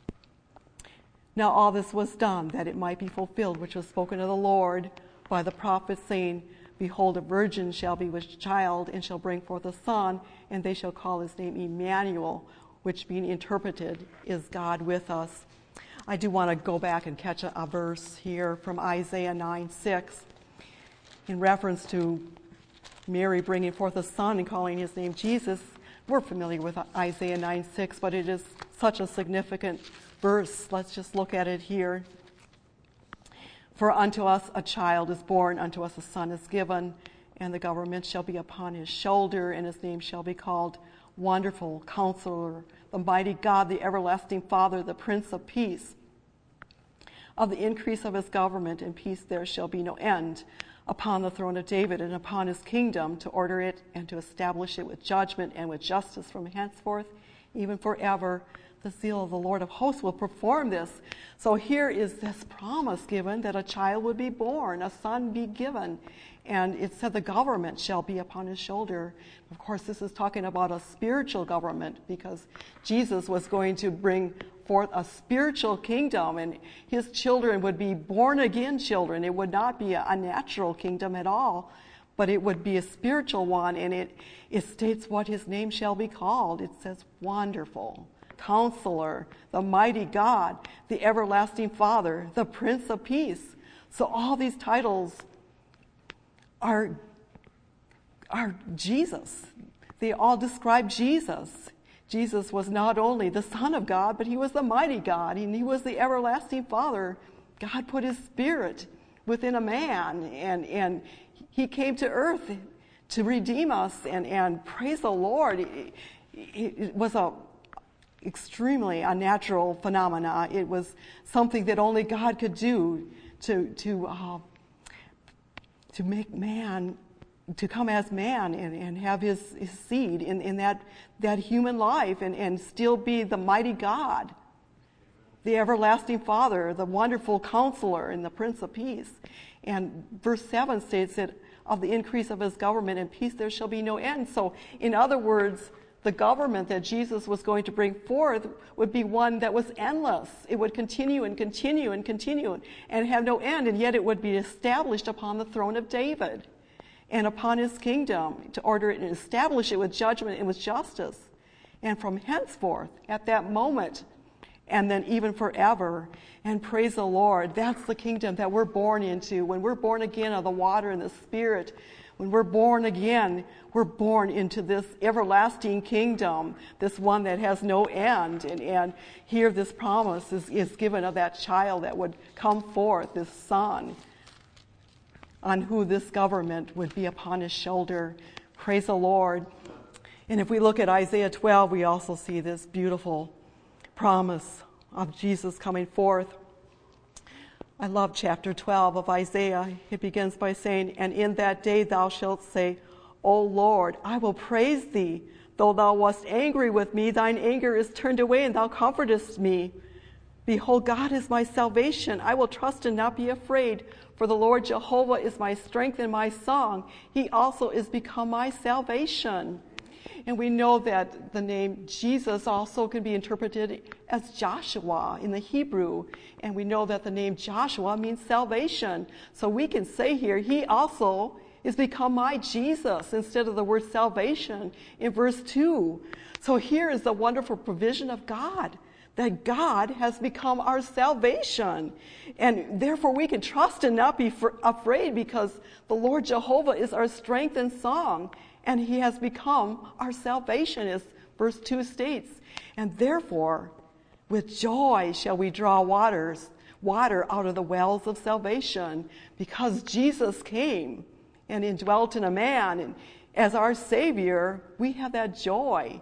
now all this was done that it might be fulfilled, which was spoken of the Lord by the prophet, saying, behold, a virgin shall be with child, and shall bring forth a son, and they shall call his name Emmanuel, which being interpreted is God with us. I do want to go back and catch a verse here from Isaiah 9:6 in reference to Mary bringing forth a son and calling his name Jesus. We're familiar with Isaiah 9:6, but it is such a significant verse. Let's just look at it here. For unto us a child is born, unto us a son is given, and the government shall be upon his shoulder, and his name shall be called Wonderful Counselor, the Mighty God, the Everlasting Father, the Prince of Peace. Of the increase of his government and peace there shall be no end, upon the throne of David and upon his kingdom, to order it and to establish it with judgment and with justice from henceforth, even forever. The zeal of the Lord of hosts will perform this. So here is this promise given that a child would be born, a son be given. And it said the government shall be upon his shoulder. Of course, this is talking about a spiritual government, because Jesus was going to bring forth a spiritual kingdom, and his children would be born again children. It would not be a natural kingdom at all, but it would be a spiritual one. And it states what his name shall be called. It says Wonderful Counselor, the Mighty God, the Everlasting Father, the Prince of Peace. So all these titles are Jesus. They all describe Jesus. Jesus was not only the Son of God, but he was the Mighty God, and he was the Everlasting Father. God put his Spirit within a man, and he came to earth to redeem us, and praise the Lord. It was a extremely unnatural phenomena. It was something that only God could do to make man, to come as man and have his seed in that human life and still be the Mighty God, the Everlasting Father, the Wonderful Counselor, and the Prince of Peace. And verse 7 states that of the increase of his government and peace there shall be no end. So in other words, the government that Jesus was going to bring forth would be one that was endless. It would continue and continue and continue and have no end, and yet it would be established upon the throne of David and upon his kingdom, to order it and establish it with judgment and with justice. And from henceforth, at that moment, and then even forever. And praise the Lord, that's the kingdom that we're born into. When we're born again of the water and the Spirit, when we're born again, we're born into this everlasting kingdom, this one that has no end. And here this promise is given of that child that would come forth, this son, on who this government would be upon his shoulder. Praise the Lord. And if we look at Isaiah 12, we also see this beautiful promise of Jesus coming forth. I love chapter 12 of Isaiah. It begins by saying, and in that day thou shalt say, O Lord, I will praise thee. Though thou wast angry with me, thine anger is turned away, and thou comfortest me. Behold, God is my salvation. I will trust and not be afraid. For the Lord Jehovah is my strength and my song. He also is become my salvation. And we know that the name Jesus also can be interpreted as Joshua in the Hebrew. And we know that the name Joshua means salvation. So we can say here, he also is become my Jesus instead of the word salvation in verse 2. So here is the wonderful provision of God, that God has become our salvation. And therefore we can trust and not be afraid, because the Lord Jehovah is our strength and song, and he has become our salvation, as verse 2 states. And therefore, with joy shall we draw water out of the wells of salvation, because Jesus came and indwelt in a man, and as our Savior, we have that joy,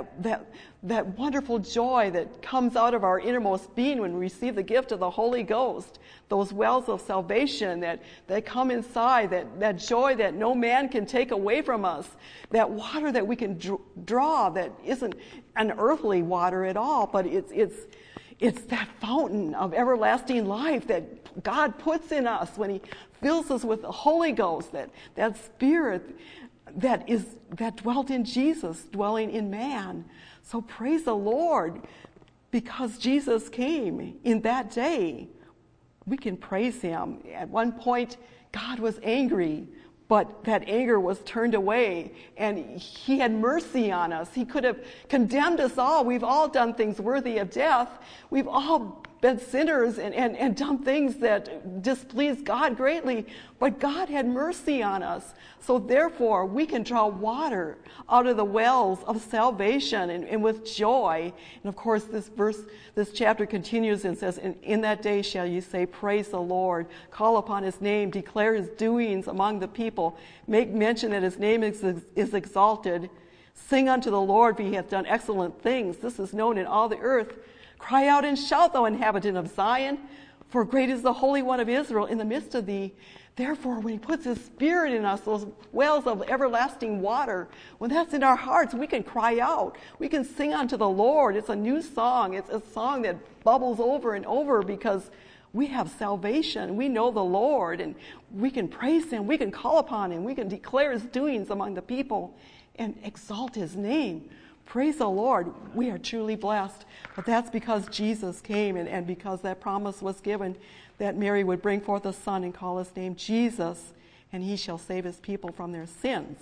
that wonderful joy that comes out of our innermost being when we receive the gift of the Holy Ghost. Those wells of salvation that come inside, that joy that no man can take away from us, that water that we can draw that isn't an earthly water at all, but it's that fountain of everlasting life that God puts in us when he fills us with the Holy Ghost, that Spirit that dwelt in Jesus, dwelling in man. So praise the Lord, because Jesus came in that day. We can praise him. At one point, God was angry, but that anger was turned away, and he had mercy on us. He could have condemned us all. We've all done things worthy of death. We've all been sinners and done things that displeased God greatly, but God had mercy on us. So therefore, we can draw water out of the wells of salvation and with joy. And of course, this chapter continues and says, in that day shall you say, praise the Lord, call upon his name, declare his doings among the people, make mention that his name is exalted, sing unto the Lord, for he hath done excellent things. This is known in all the earth. Cry out and shout, thou inhabitant of Zion, for great is the Holy One of Israel in the midst of thee. Therefore, when he puts his Spirit in us, those wells of everlasting water, when that's in our hearts, we can cry out. We can sing unto the Lord. It's a new song. It's a song that bubbles over and over, because we have salvation. We know the Lord, and we can praise him. We can call upon him. We can declare his doings among the people and exalt his name. Praise the Lord. We are truly blessed. But that's because Jesus came, and because that promise was given that Mary would bring forth a son and call his name Jesus, and he shall save his people from their sins.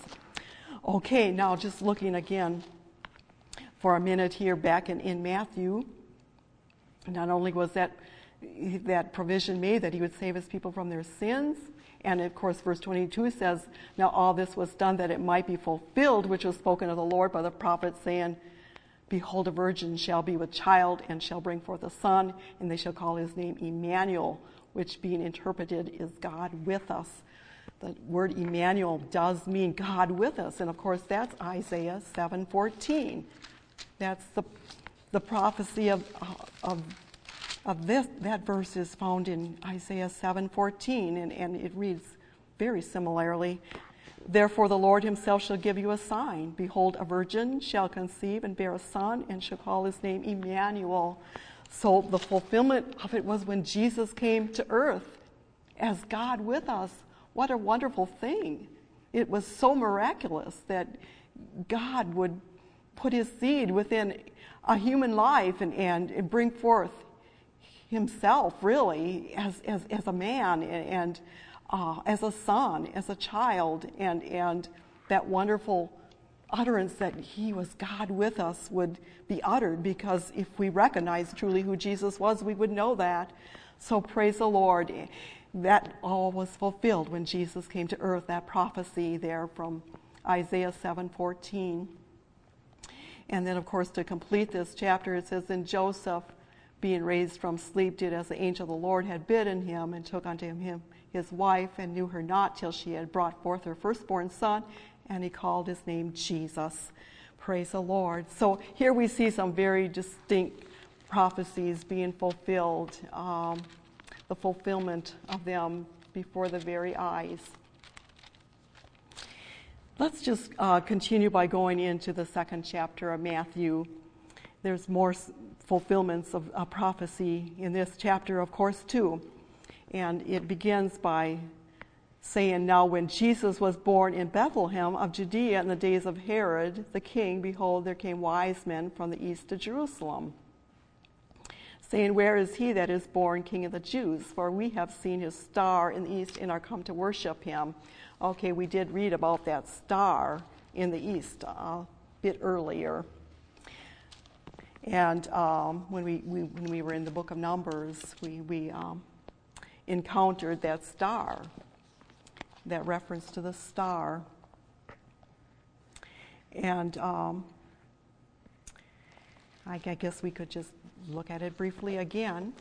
Okay, now just looking again for a minute here back in Matthew. Not only was that provision made that he would save his people from their sins, and of course, verse 22 says, now all this was done that it might be fulfilled, which was spoken of the Lord by the prophet, saying, behold, a virgin shall be with child, and shall bring forth a son, and they shall call his name Emmanuel, which being interpreted is God with us. The word Emmanuel does mean God with us, and of course, that's Isaiah 7:14. That's the prophecy of this. That verse is found in Isaiah 7:14, and it reads very similarly. Therefore the Lord himself shall give you a sign. Behold, a virgin shall conceive and bear a son, and shall call his name Emmanuel. So the fulfillment of it was when Jesus came to earth as God with us. What a wonderful thing. It was so miraculous that God would put his seed within a human life and bring forth himself, really, as a man, and as a son, as a child, and that wonderful utterance that he was God with us would be uttered, because if we recognize truly who Jesus was, we would know that. So praise the Lord. That all was fulfilled when Jesus came to earth, that prophecy there from Isaiah 7:14. And then, of course, to complete this chapter, it says, and Joseph, being raised from sleep, did as the angel of the Lord had bidden him, and took unto him his wife, and knew her not till she had brought forth her firstborn son, and he called his name Jesus. Praise the Lord. So here we see some very distinct prophecies being fulfilled, the fulfillment of them before the very eyes. Let's just continue by going into the second chapter of Matthew. There's more fulfillments of prophecy in this chapter, of course, too. And it begins by saying, "Now when Jesus was born in Bethlehem of Judea in the days of Herod the king, behold, there came wise men from the east to Jerusalem, saying, Where is he that is born King of the Jews? For we have seen his star in the east and are come to worship him." Okay, we did read about that star in the east a bit earlier. And when we were in the book of Numbers, we encountered that star, that reference to the star. And I guess we could just look at it briefly again.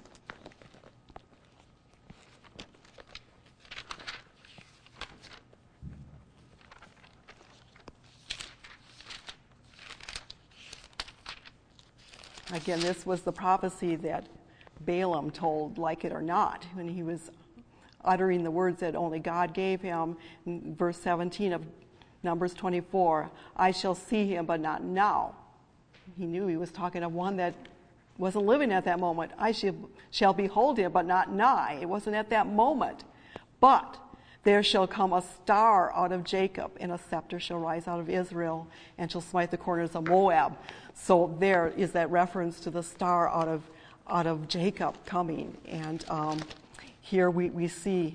Again, this was the prophecy that Balaam told, like it or not, when he was uttering the words that only God gave him. In verse 17 of Numbers 24, "I shall see him, but not now." He knew he was talking to one that wasn't living at that moment. "I shall behold him, but not nigh." It wasn't at that moment. "But there shall come a star out of Jacob, and a scepter shall rise out of Israel, and shall smite the corners of Moab." So there is that reference to the star out of Jacob coming. And here we see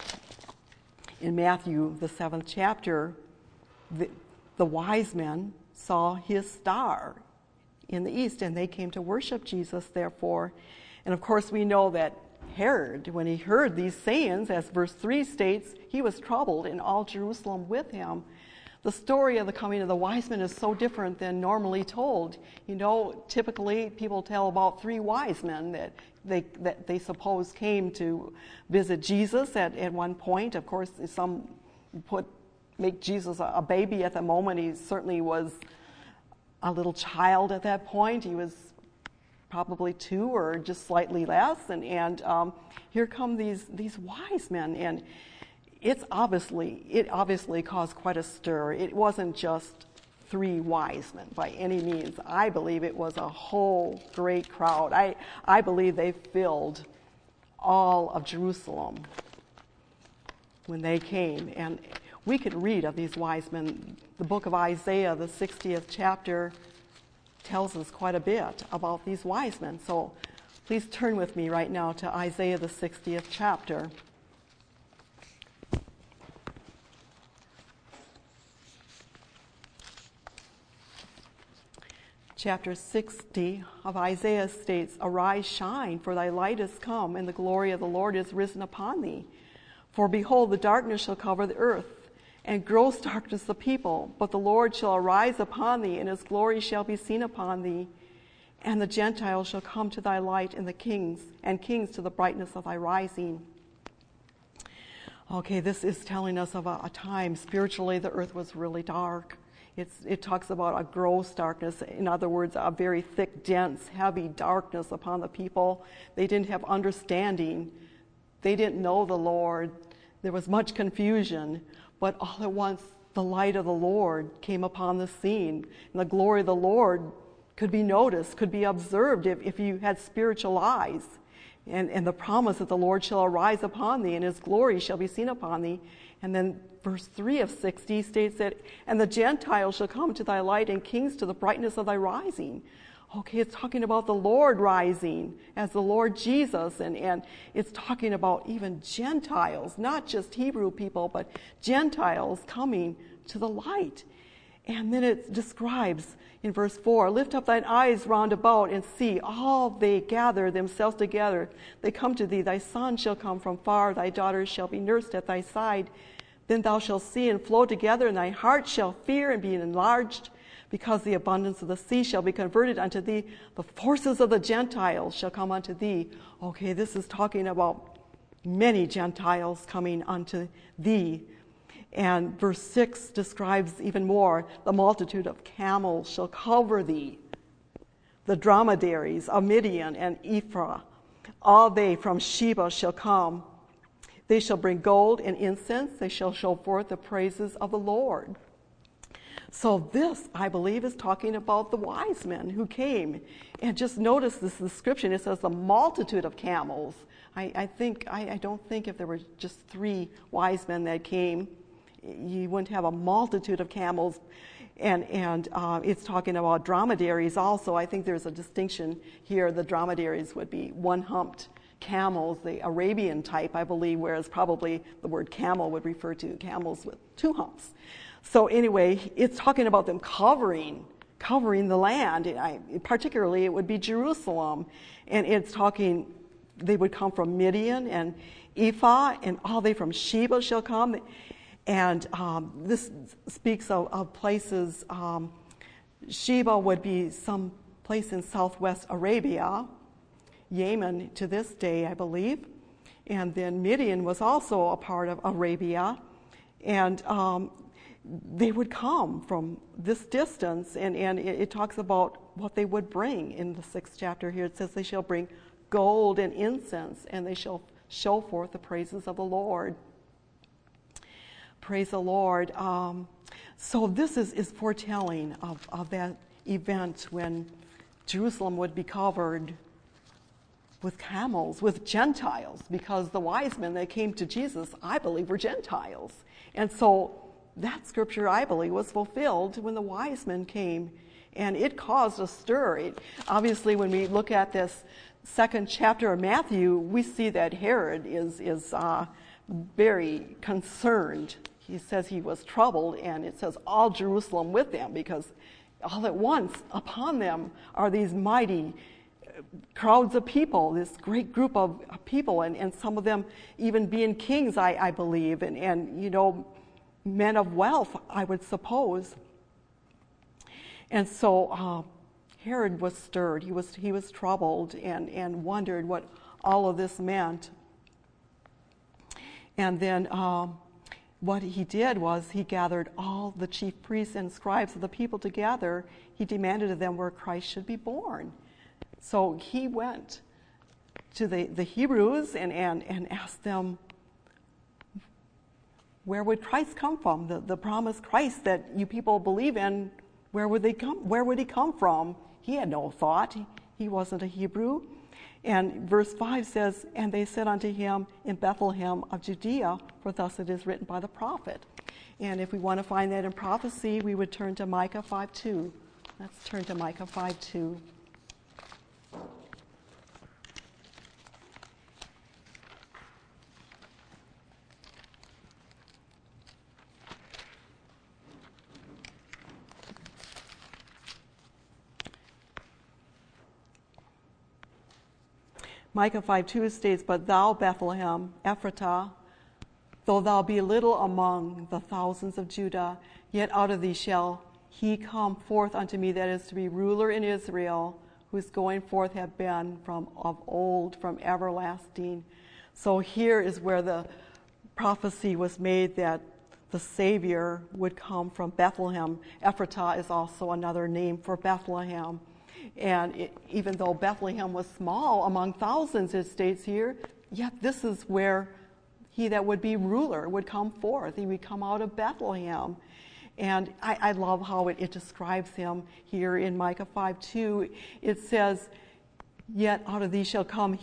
in Matthew, the 7th chapter, the wise men saw his star in the east, and they came to worship Jesus, therefore. And of course, we know that Herod, when he heard these sayings, as verse 3 states, he was troubled, and all Jerusalem with him. The story of the coming of the wise men is so different than normally told. You know, typically people tell about 3 wise men that they suppose came to visit Jesus at one point. Of course, some make Jesus a baby at the moment. He certainly was a little child at that point. He was probably 2 or just slightly less. And here come these wise men. And it obviously caused quite a stir. It wasn't just 3 wise men by any means. I believe it was a whole great crowd. I believe they filled all of Jerusalem when they came. And we could read of these wise men. The book of Isaiah, the 60th chapter, tells us quite a bit about these wise men. So please turn with me right now to Isaiah, the 60th chapter. Chapter 60 of Isaiah states, "Arise, shine, for thy light is come, and the glory of the Lord is risen upon thee. For behold, the darkness shall cover the earth, and gross darkness the people. But the Lord shall arise upon thee, and his glory shall be seen upon thee. And the Gentiles shall come to thy light, and kings to the brightness of thy rising." Okay, this is telling us of a time spiritually the earth was really dark. It talks about a gross darkness. In other words, a very thick, dense, heavy darkness upon the people. They didn't have understanding. They didn't know the Lord. There was much confusion. But all at once, the light of the Lord came upon the scene. And the glory of the Lord could be noticed, could be observed if you had spiritual eyes. And the promise that the Lord shall arise upon thee, and his glory shall be seen upon thee. And then verse 3 of 60 states that, "And the Gentiles shall come to thy light, and kings to the brightness of thy rising." Okay, it's talking about the Lord rising as the Lord Jesus, and it's talking about even Gentiles, not just Hebrew people, but Gentiles coming to the light. And then it describes in verse 4, "Lift up thine eyes round about, and see, all they gather themselves together. They come to thee, thy son shall come from far, thy daughters shall be nursed at thy side. Then thou shalt see and flow together, and thy heart shall fear and be enlarged, because the abundance of the sea shall be converted unto thee. The forces of the Gentiles shall come unto thee." Okay, this is talking about many Gentiles coming unto thee. And verse 6 describes even more, "The multitude of camels shall cover thee. The dromedaries of Midian and Ephah, all they from Sheba shall come. They shall bring gold and incense. They shall show forth the praises of the Lord." So this, I believe, is talking about the wise men who came. And just notice this description. It says the multitude of camels. I don't think if there were just 3 wise men that came, you wouldn't have a multitude of camels. And it's talking about dromedaries also. I think there's a distinction here. The dromedaries would be one-humped camels, the Arabian type, I believe, whereas probably the word camel would refer to camels with 2 humps. So anyway, it's talking about them covering the land. Particularly, it would be Jerusalem. And it's talking, they would come from Midian and Ephah, and all they from Sheba shall come. And this speaks of places. Sheba would be some place in southwest Arabia, Yemen to this day, I believe. And then Midian was also a part of Arabia. And they would come from this distance, and it talks about what they would bring in the 6th chapter here. It says they shall bring gold and incense, and they shall show forth the praises of the Lord. Praise the Lord. So this is foretelling of that event when Jerusalem would be covered with camels, with Gentiles, because the wise men that came to Jesus, I believe, were Gentiles. And so that scripture, I believe, was fulfilled when the wise men came, and it caused a stir. Obviously, when we look at this 2nd chapter of Matthew, we see that Herod is very concerned. He says he was troubled, and it says all Jerusalem with them, because all at once upon them are these mighty crowds of people, this great group of people, and some of them even being kings, I believe, and men of wealth, I would suppose. And so Herod was stirred. He was troubled and wondered what all of this meant. And then what he did was he gathered all the chief priests and scribes of the people together. He demanded of them where Christ should be born. So he went to the Hebrews and asked them, where would Christ come from? The promised Christ that you people believe in, where would he come from? He had no thought. He wasn't a Hebrew. And verse 5 says, and they said unto him, in Bethlehem of Judea, for thus it is written by the prophet. And if we want to find that in prophecy, we would turn to Micah 5:2. Let's turn to Micah 5:2. Micah 5:2 states, but thou, Bethlehem, Ephratah, though thou be little among the thousands of Judah, yet out of thee shall he come forth unto me that is to be ruler in Israel, whose going forth have been from of old, from everlasting. So here is where the prophecy was made that the Savior would come from Bethlehem. Ephratah is also another name for Bethlehem. And even though Bethlehem was small among thousands, it states here, yet this is where he that would be ruler would come forth. He would come out of Bethlehem. And I love how it describes him here in Micah 5:2. It says, yet out of thee shall come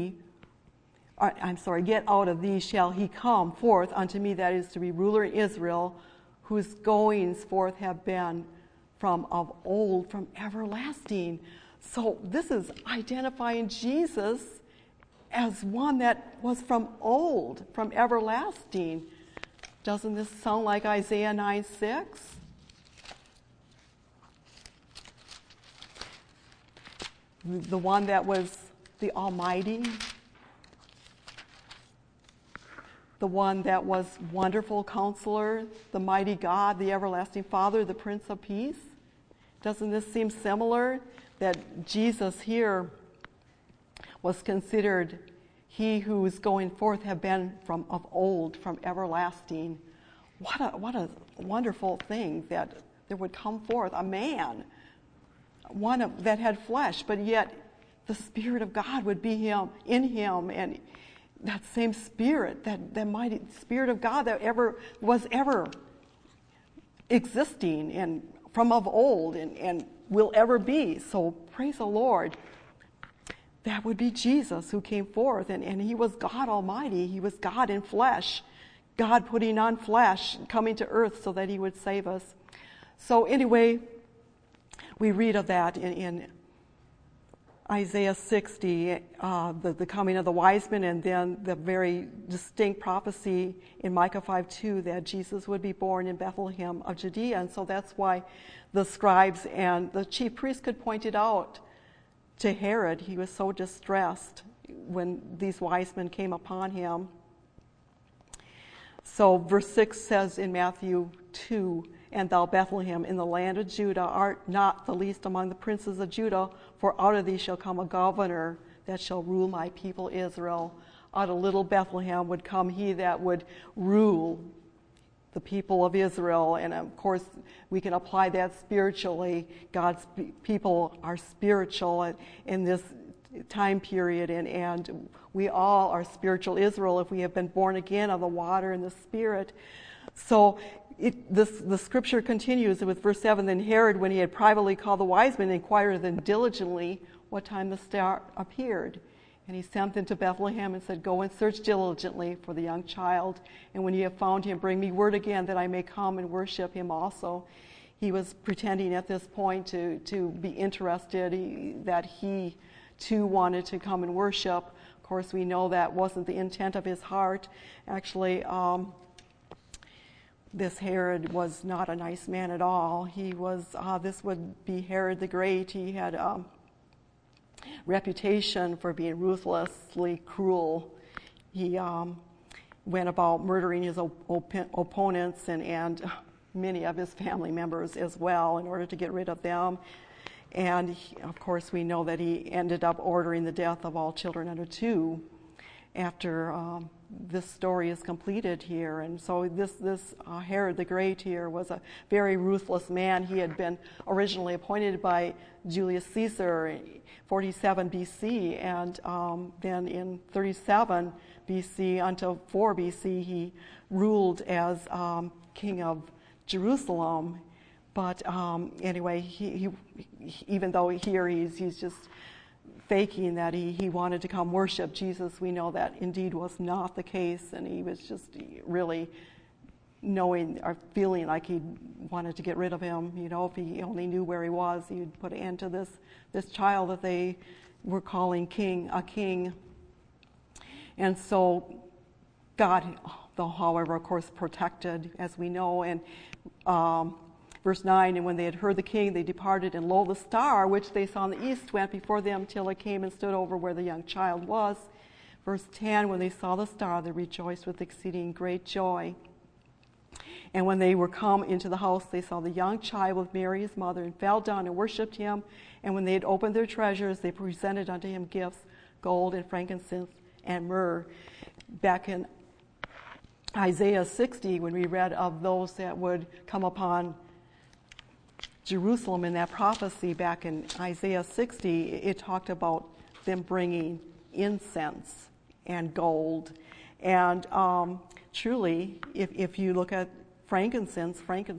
yet out of thee shall he come forth unto me that is to be ruler in Israel, whose goings forth have been from of old, from everlasting. So this is identifying Jesus as one that was from old, from everlasting. Doesn't this sound like Isaiah 9:6? The one that was the Almighty, the one that was Wonderful Counselor, the Mighty God, the Everlasting Father, the Prince of Peace. Doesn't this seem similar? That Jesus here was considered he whose going forth have been from of old, from everlasting. What a wonderful thing that there would come forth a man, one that had flesh, but yet the Spirit of God would be in him, and that same Spirit, that mighty Spirit of God that was ever existing and from of old and will ever be. So praise the Lord. That would be Jesus who came forth, and he was God Almighty. He was God in flesh, God putting on flesh, coming to earth so that he would save us. So anyway, we read of that in Isaiah 60, the coming of the wise men, and then the very distinct prophecy in Micah 5:2 that Jesus would be born in Bethlehem of Judea. And so that's why the scribes and the chief priests could point it out to Herod. He was so distressed when these wise men came upon him. So verse 6 says in Matthew 2, "And thou, Bethlehem, in the land of Judah, art not the least among the princes of Judah, for out of thee shall come a governor that shall rule my people Israel." Out of little Bethlehem would come he that would rule the people of Israel. And of course, we can apply that spiritually. God's people are spiritual in this time period, and we all are spiritual Israel if we have been born again of the water and the Spirit. So the scripture continues with verse 7, "Then Herod, when he had privately called the wise men, inquired of them diligently what time the star appeared. And he sent them to Bethlehem and said, Go and search diligently for the young child. And when you have found him, bring me word again that I may come and worship him also." He was pretending at this point to be interested, that he too wanted to come and worship. Of course, we know that wasn't the intent of his heart. Actually, this Herod was not a nice man at all. He was, this would be Herod the Great. He had reputation for being ruthlessly cruel. He went about murdering his opponents and many of his family members as well in order to get rid of them. And of course, we know that he ended up ordering the death of all children under 2 after this story is completed here. And so this Herod the Great here was a very ruthless man. He had been originally appointed by Julius Caesar in 47 BC, and then in 37 BC until 4 BC, he ruled as king of Jerusalem. But anyway, he even though here he's just faking that he wanted to come worship Jesus, we know that indeed was not the case, and he was just really knowing or feeling like he wanted to get rid of him. You know, if he only knew where he was, he'd put an end to this child that they were calling a king. And so God, though, however, of course, protected, as we know. And verse 9, "And when they had heard the king, they departed, and lo, the star which they saw in the east went before them till it came and stood over where the young child was." Verse 10, "When they saw the star, they rejoiced with exceeding great joy. And when they were come into the house, they saw the young child with Mary his mother, and fell down and worshipped him. And when they had opened their treasures, they presented unto him gifts, gold and frankincense and myrrh." Back in Isaiah 60, when we read of those that would come upon Jerusalem in that prophecy back in Isaiah 60, it talked about them bringing incense and gold. And truly, if you look at frankincense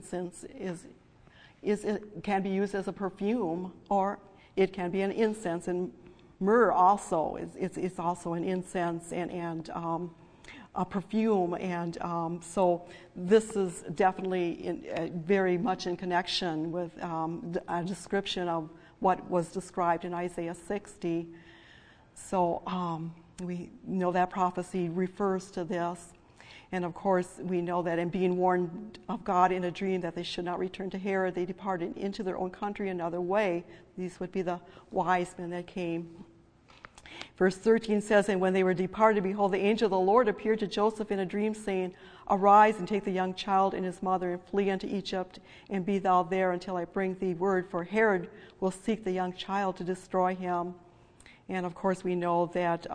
can be used as a perfume, or it can be an incense. And myrrh also it's also an incense and a perfume. And so this is definitely very much in connection with a description of what was described in Isaiah 60. So we know that prophecy refers to this. And of course, we know that in being warned of God in a dream that they should not return to Herod, they departed into their own country another way. These would be the wise men that came. Verse 13 says, "And when they were departed, behold, the angel of the Lord appeared to Joseph in a dream, saying, Arise and take the young child and his mother and flee unto Egypt, and be thou there until I bring thee word, for Herod will seek the young child to destroy him." And of course, we know that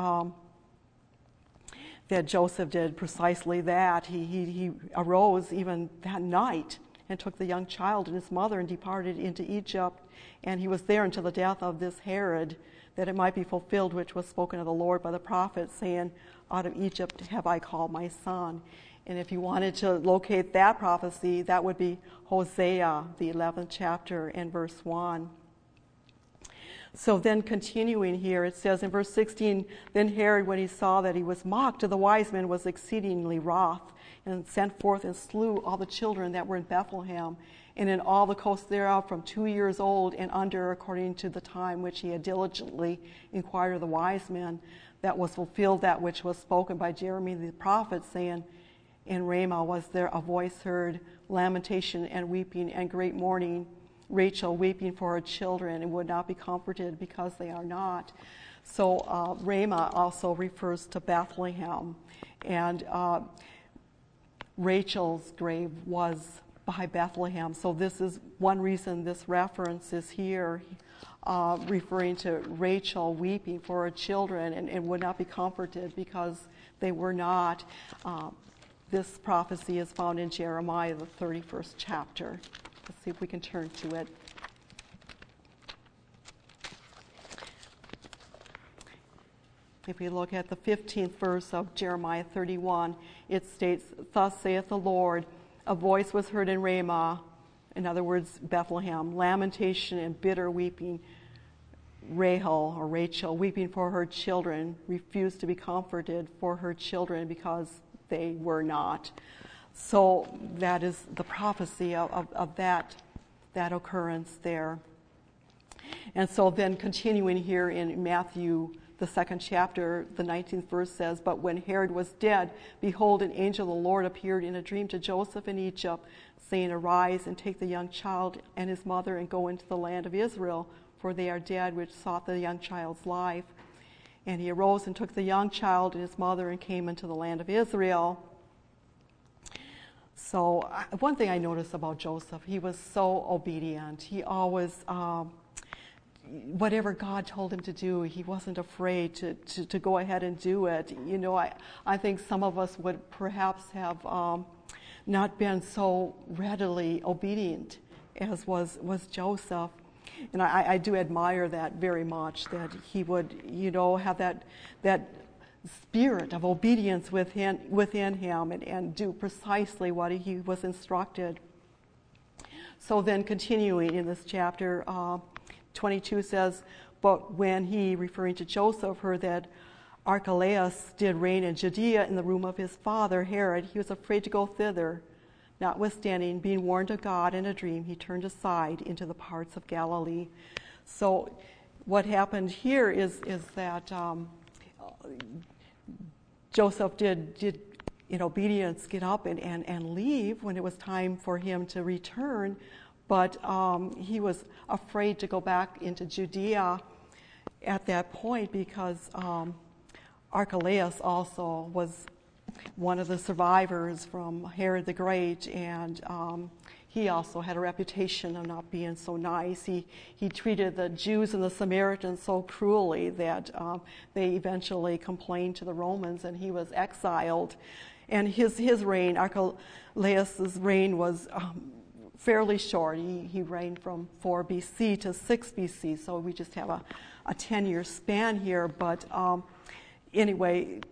that Joseph did precisely that. He arose even that night and took the young child and his mother and departed into Egypt. And he was there until the death of this Herod, that it might be fulfilled which was spoken of the Lord by the prophet, saying, out of Egypt have I called my son. And if you wanted to locate that prophecy, that would be Hosea, the 11th chapter and verse 1. So then continuing here, it says in verse 16, then Herod, when he saw that he was mocked of the wise men, was exceedingly wroth, and sent forth and slew all the children that were in Bethlehem, and in all the coast thereof from 2 years old and under, according to the time which he had diligently inquired of the wise men, that was fulfilled that which was spoken by Jeremy the prophet, saying, in Ramah was there a voice heard, lamentation and weeping and great mourning, Rachel weeping for her children and would not be comforted because they are not. So Ramah also refers to Bethlehem. And Rachel's grave was by Bethlehem. So this is one reason this reference is here, referring to Rachel weeping for her children and would not be comforted because they were not. This prophecy is found in Jeremiah, the 31st chapter. Let's see if we can turn to it. If we look at the 15th verse of Jeremiah 31, it states, thus saith the Lord, a voice was heard in Ramah, in other words, Bethlehem, lamentation and bitter weeping. Rahel, or Rachel, weeping for her children, refused to be comforted for her children because they were not. So that is the prophecy of that occurrence there. And so then continuing here in Matthew, the 2nd chapter, the 19th verse says, but when Herod was dead, behold, an angel of the Lord appeared in a dream to Joseph in Egypt, saying, arise and take the young child and his mother and go into the land of Israel, for they are dead which sought the young child's life. And he arose and took the young child and his mother and came into the land of Israel. So one thing I noticed about Joseph, he was so obedient. He always, whatever God told him to do, he wasn't afraid to go ahead and do it. You know, I think some of us would perhaps have not been so readily obedient as was Joseph. And I do admire that very much, that he would, you know, have that spirit of obedience within him and do precisely what he was instructed. So then continuing in this chapter, 22 says, but when he, referring to Joseph, heard that Archelaus did reign in Judea in the room of his father Herod, he was afraid to go thither. Notwithstanding, being warned of God in a dream, he turned aside into the parts of Galilee. So what happened here is that Joseph did in obedience get up and leave when it was time for him to return, but he was afraid to go back into Judea at that point because Archelaus also was one of the survivors from Herod the Great, and he also had a reputation of not being so nice. He treated the Jews and the Samaritans so cruelly that they eventually complained to the Romans, and he was exiled. And his reign, Archelaus' reign, was fairly short. He reigned from 4 BC to 6 BC, so we just have a 10-year span here. But anyway,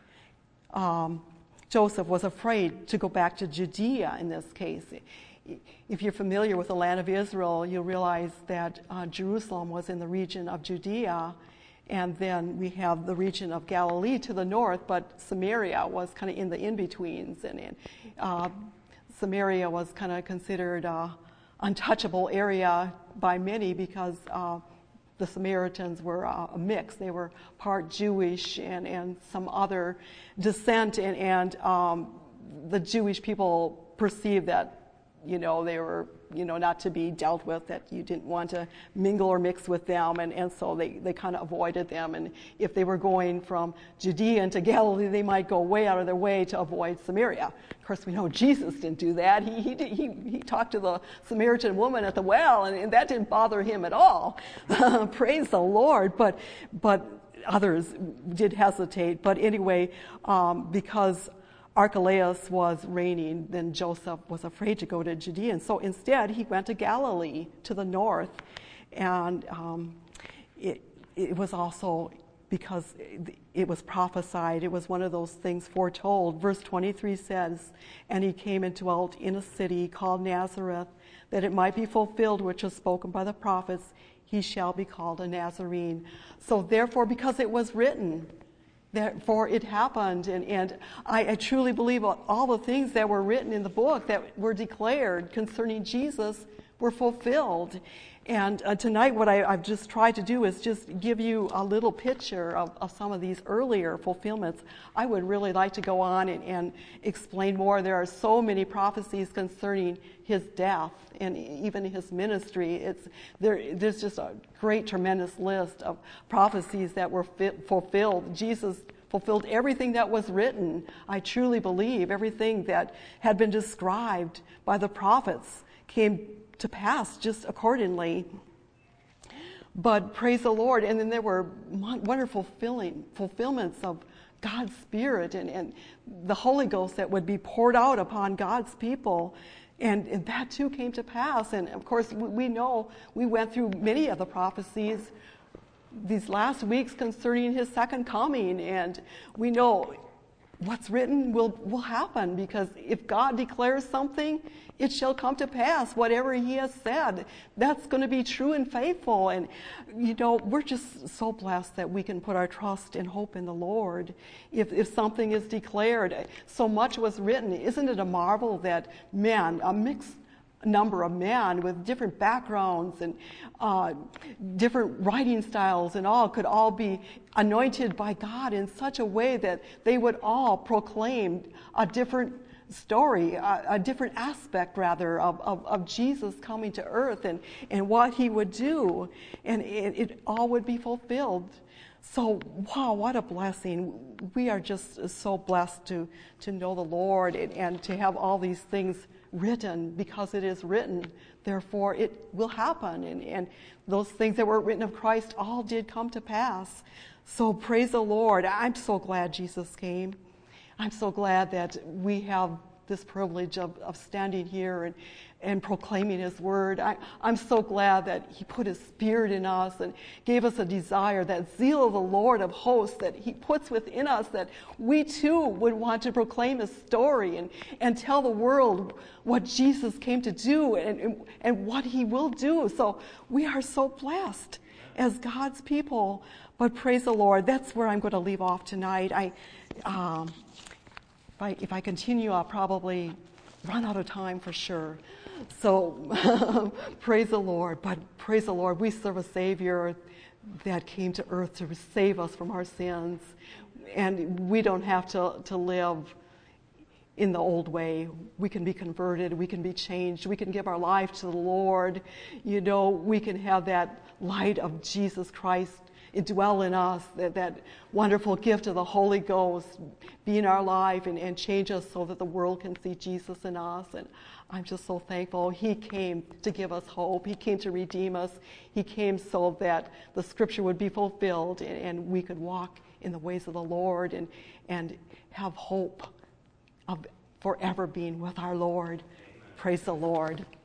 Joseph was afraid to go back to Judea in this case. If you're familiar with the land of Israel, you'll realize that Jerusalem was in the region of Judea, and then we have the region of Galilee to the north, but Samaria was kind of in the in-betweens, and Samaria was kind of considered an untouchable area by many because the Samaritans were a mix. They were part Jewish and some other descent, and the Jewish people perceived that, you know, they were, you know, not to be dealt with, that you didn't want to mingle or mix with them, and so they kind of avoided them. And if they were going from Judea into Galilee, they might go way out of their way to avoid Samaria. Of course, we know Jesus didn't do that. He talked to the Samaritan woman at the well, and that didn't bother him at all. Praise the Lord. But others did hesitate. But anyway, because Archelaus was reigning, then Joseph was afraid to go to Judea, and so instead he went to Galilee, to the north, and it was also because it was prophesied. It was one of those things foretold. Verse 23 says, "And he came and dwelt in a city called Nazareth, that it might be fulfilled which was spoken by the prophets, he shall be called a Nazarene." So therefore, because it was written, therefore it happened. And I truly believe all the things that were written in the book that were declared concerning Jesus were fulfilled. And tonight what I've just tried to do is just give you a little picture of some of these earlier fulfillments. I would really like to go on and explain more. There are so many prophecies concerning his death and even his ministry. There's just a great, tremendous list of prophecies that were fulfilled. Jesus fulfilled everything that was written. I truly believe everything that had been described by the prophets came to pass just accordingly. But praise the Lord. And then there were wonderful fulfillments of God's Spirit and the Holy Ghost that would be poured out upon God's people. And that too came to pass. And of course, we know we went through many of the prophecies these last weeks concerning his second coming. And we know what's written will happen, because if God declares something, it shall come to pass. Whatever he has said, that's going to be true and faithful. And, we're just so blessed that we can put our trust and hope in the Lord. If something is declared, so much was written. Isn't it a marvel that a mixed number of men with different backgrounds and different writing styles and all could all be anointed by God in such a way that they would all proclaim a different story, a different aspect rather of Jesus coming to earth and what he would do, and it all would be fulfilled. So, wow, what a blessing. We are just so blessed to know the Lord and to have all these things written, because it is written. Therefore, it will happen. And those things that were written of Christ all did come to pass. So praise the Lord. I'm so glad Jesus came. I'm so glad that we have this privilege of standing here and proclaiming his word. I'm so glad that he put his Spirit in us and gave us a desire, that zeal of the Lord of hosts that he puts within us, that we too would want to proclaim his story and tell the world what Jesus came to do and what he will do. So we are so blessed as God's people. But praise the Lord, that's where I'm going to leave off tonight. If I continue, I'll probably run out of time for sure. So praise the Lord. But praise the Lord, we serve a Savior that came to earth to save us from our sins. And we don't have to live in the old way. We can be converted. We can be changed. We can give our life to the Lord. We can have that light of Jesus Christ dwell in us, that wonderful gift of the Holy Ghost be in our life and change us so that the world can see Jesus in us. And I'm just so thankful. He came to give us hope. He came to redeem us. He came so that the scripture would be fulfilled and we could walk in the ways of the Lord and have hope of forever being with our Lord. Praise the Lord.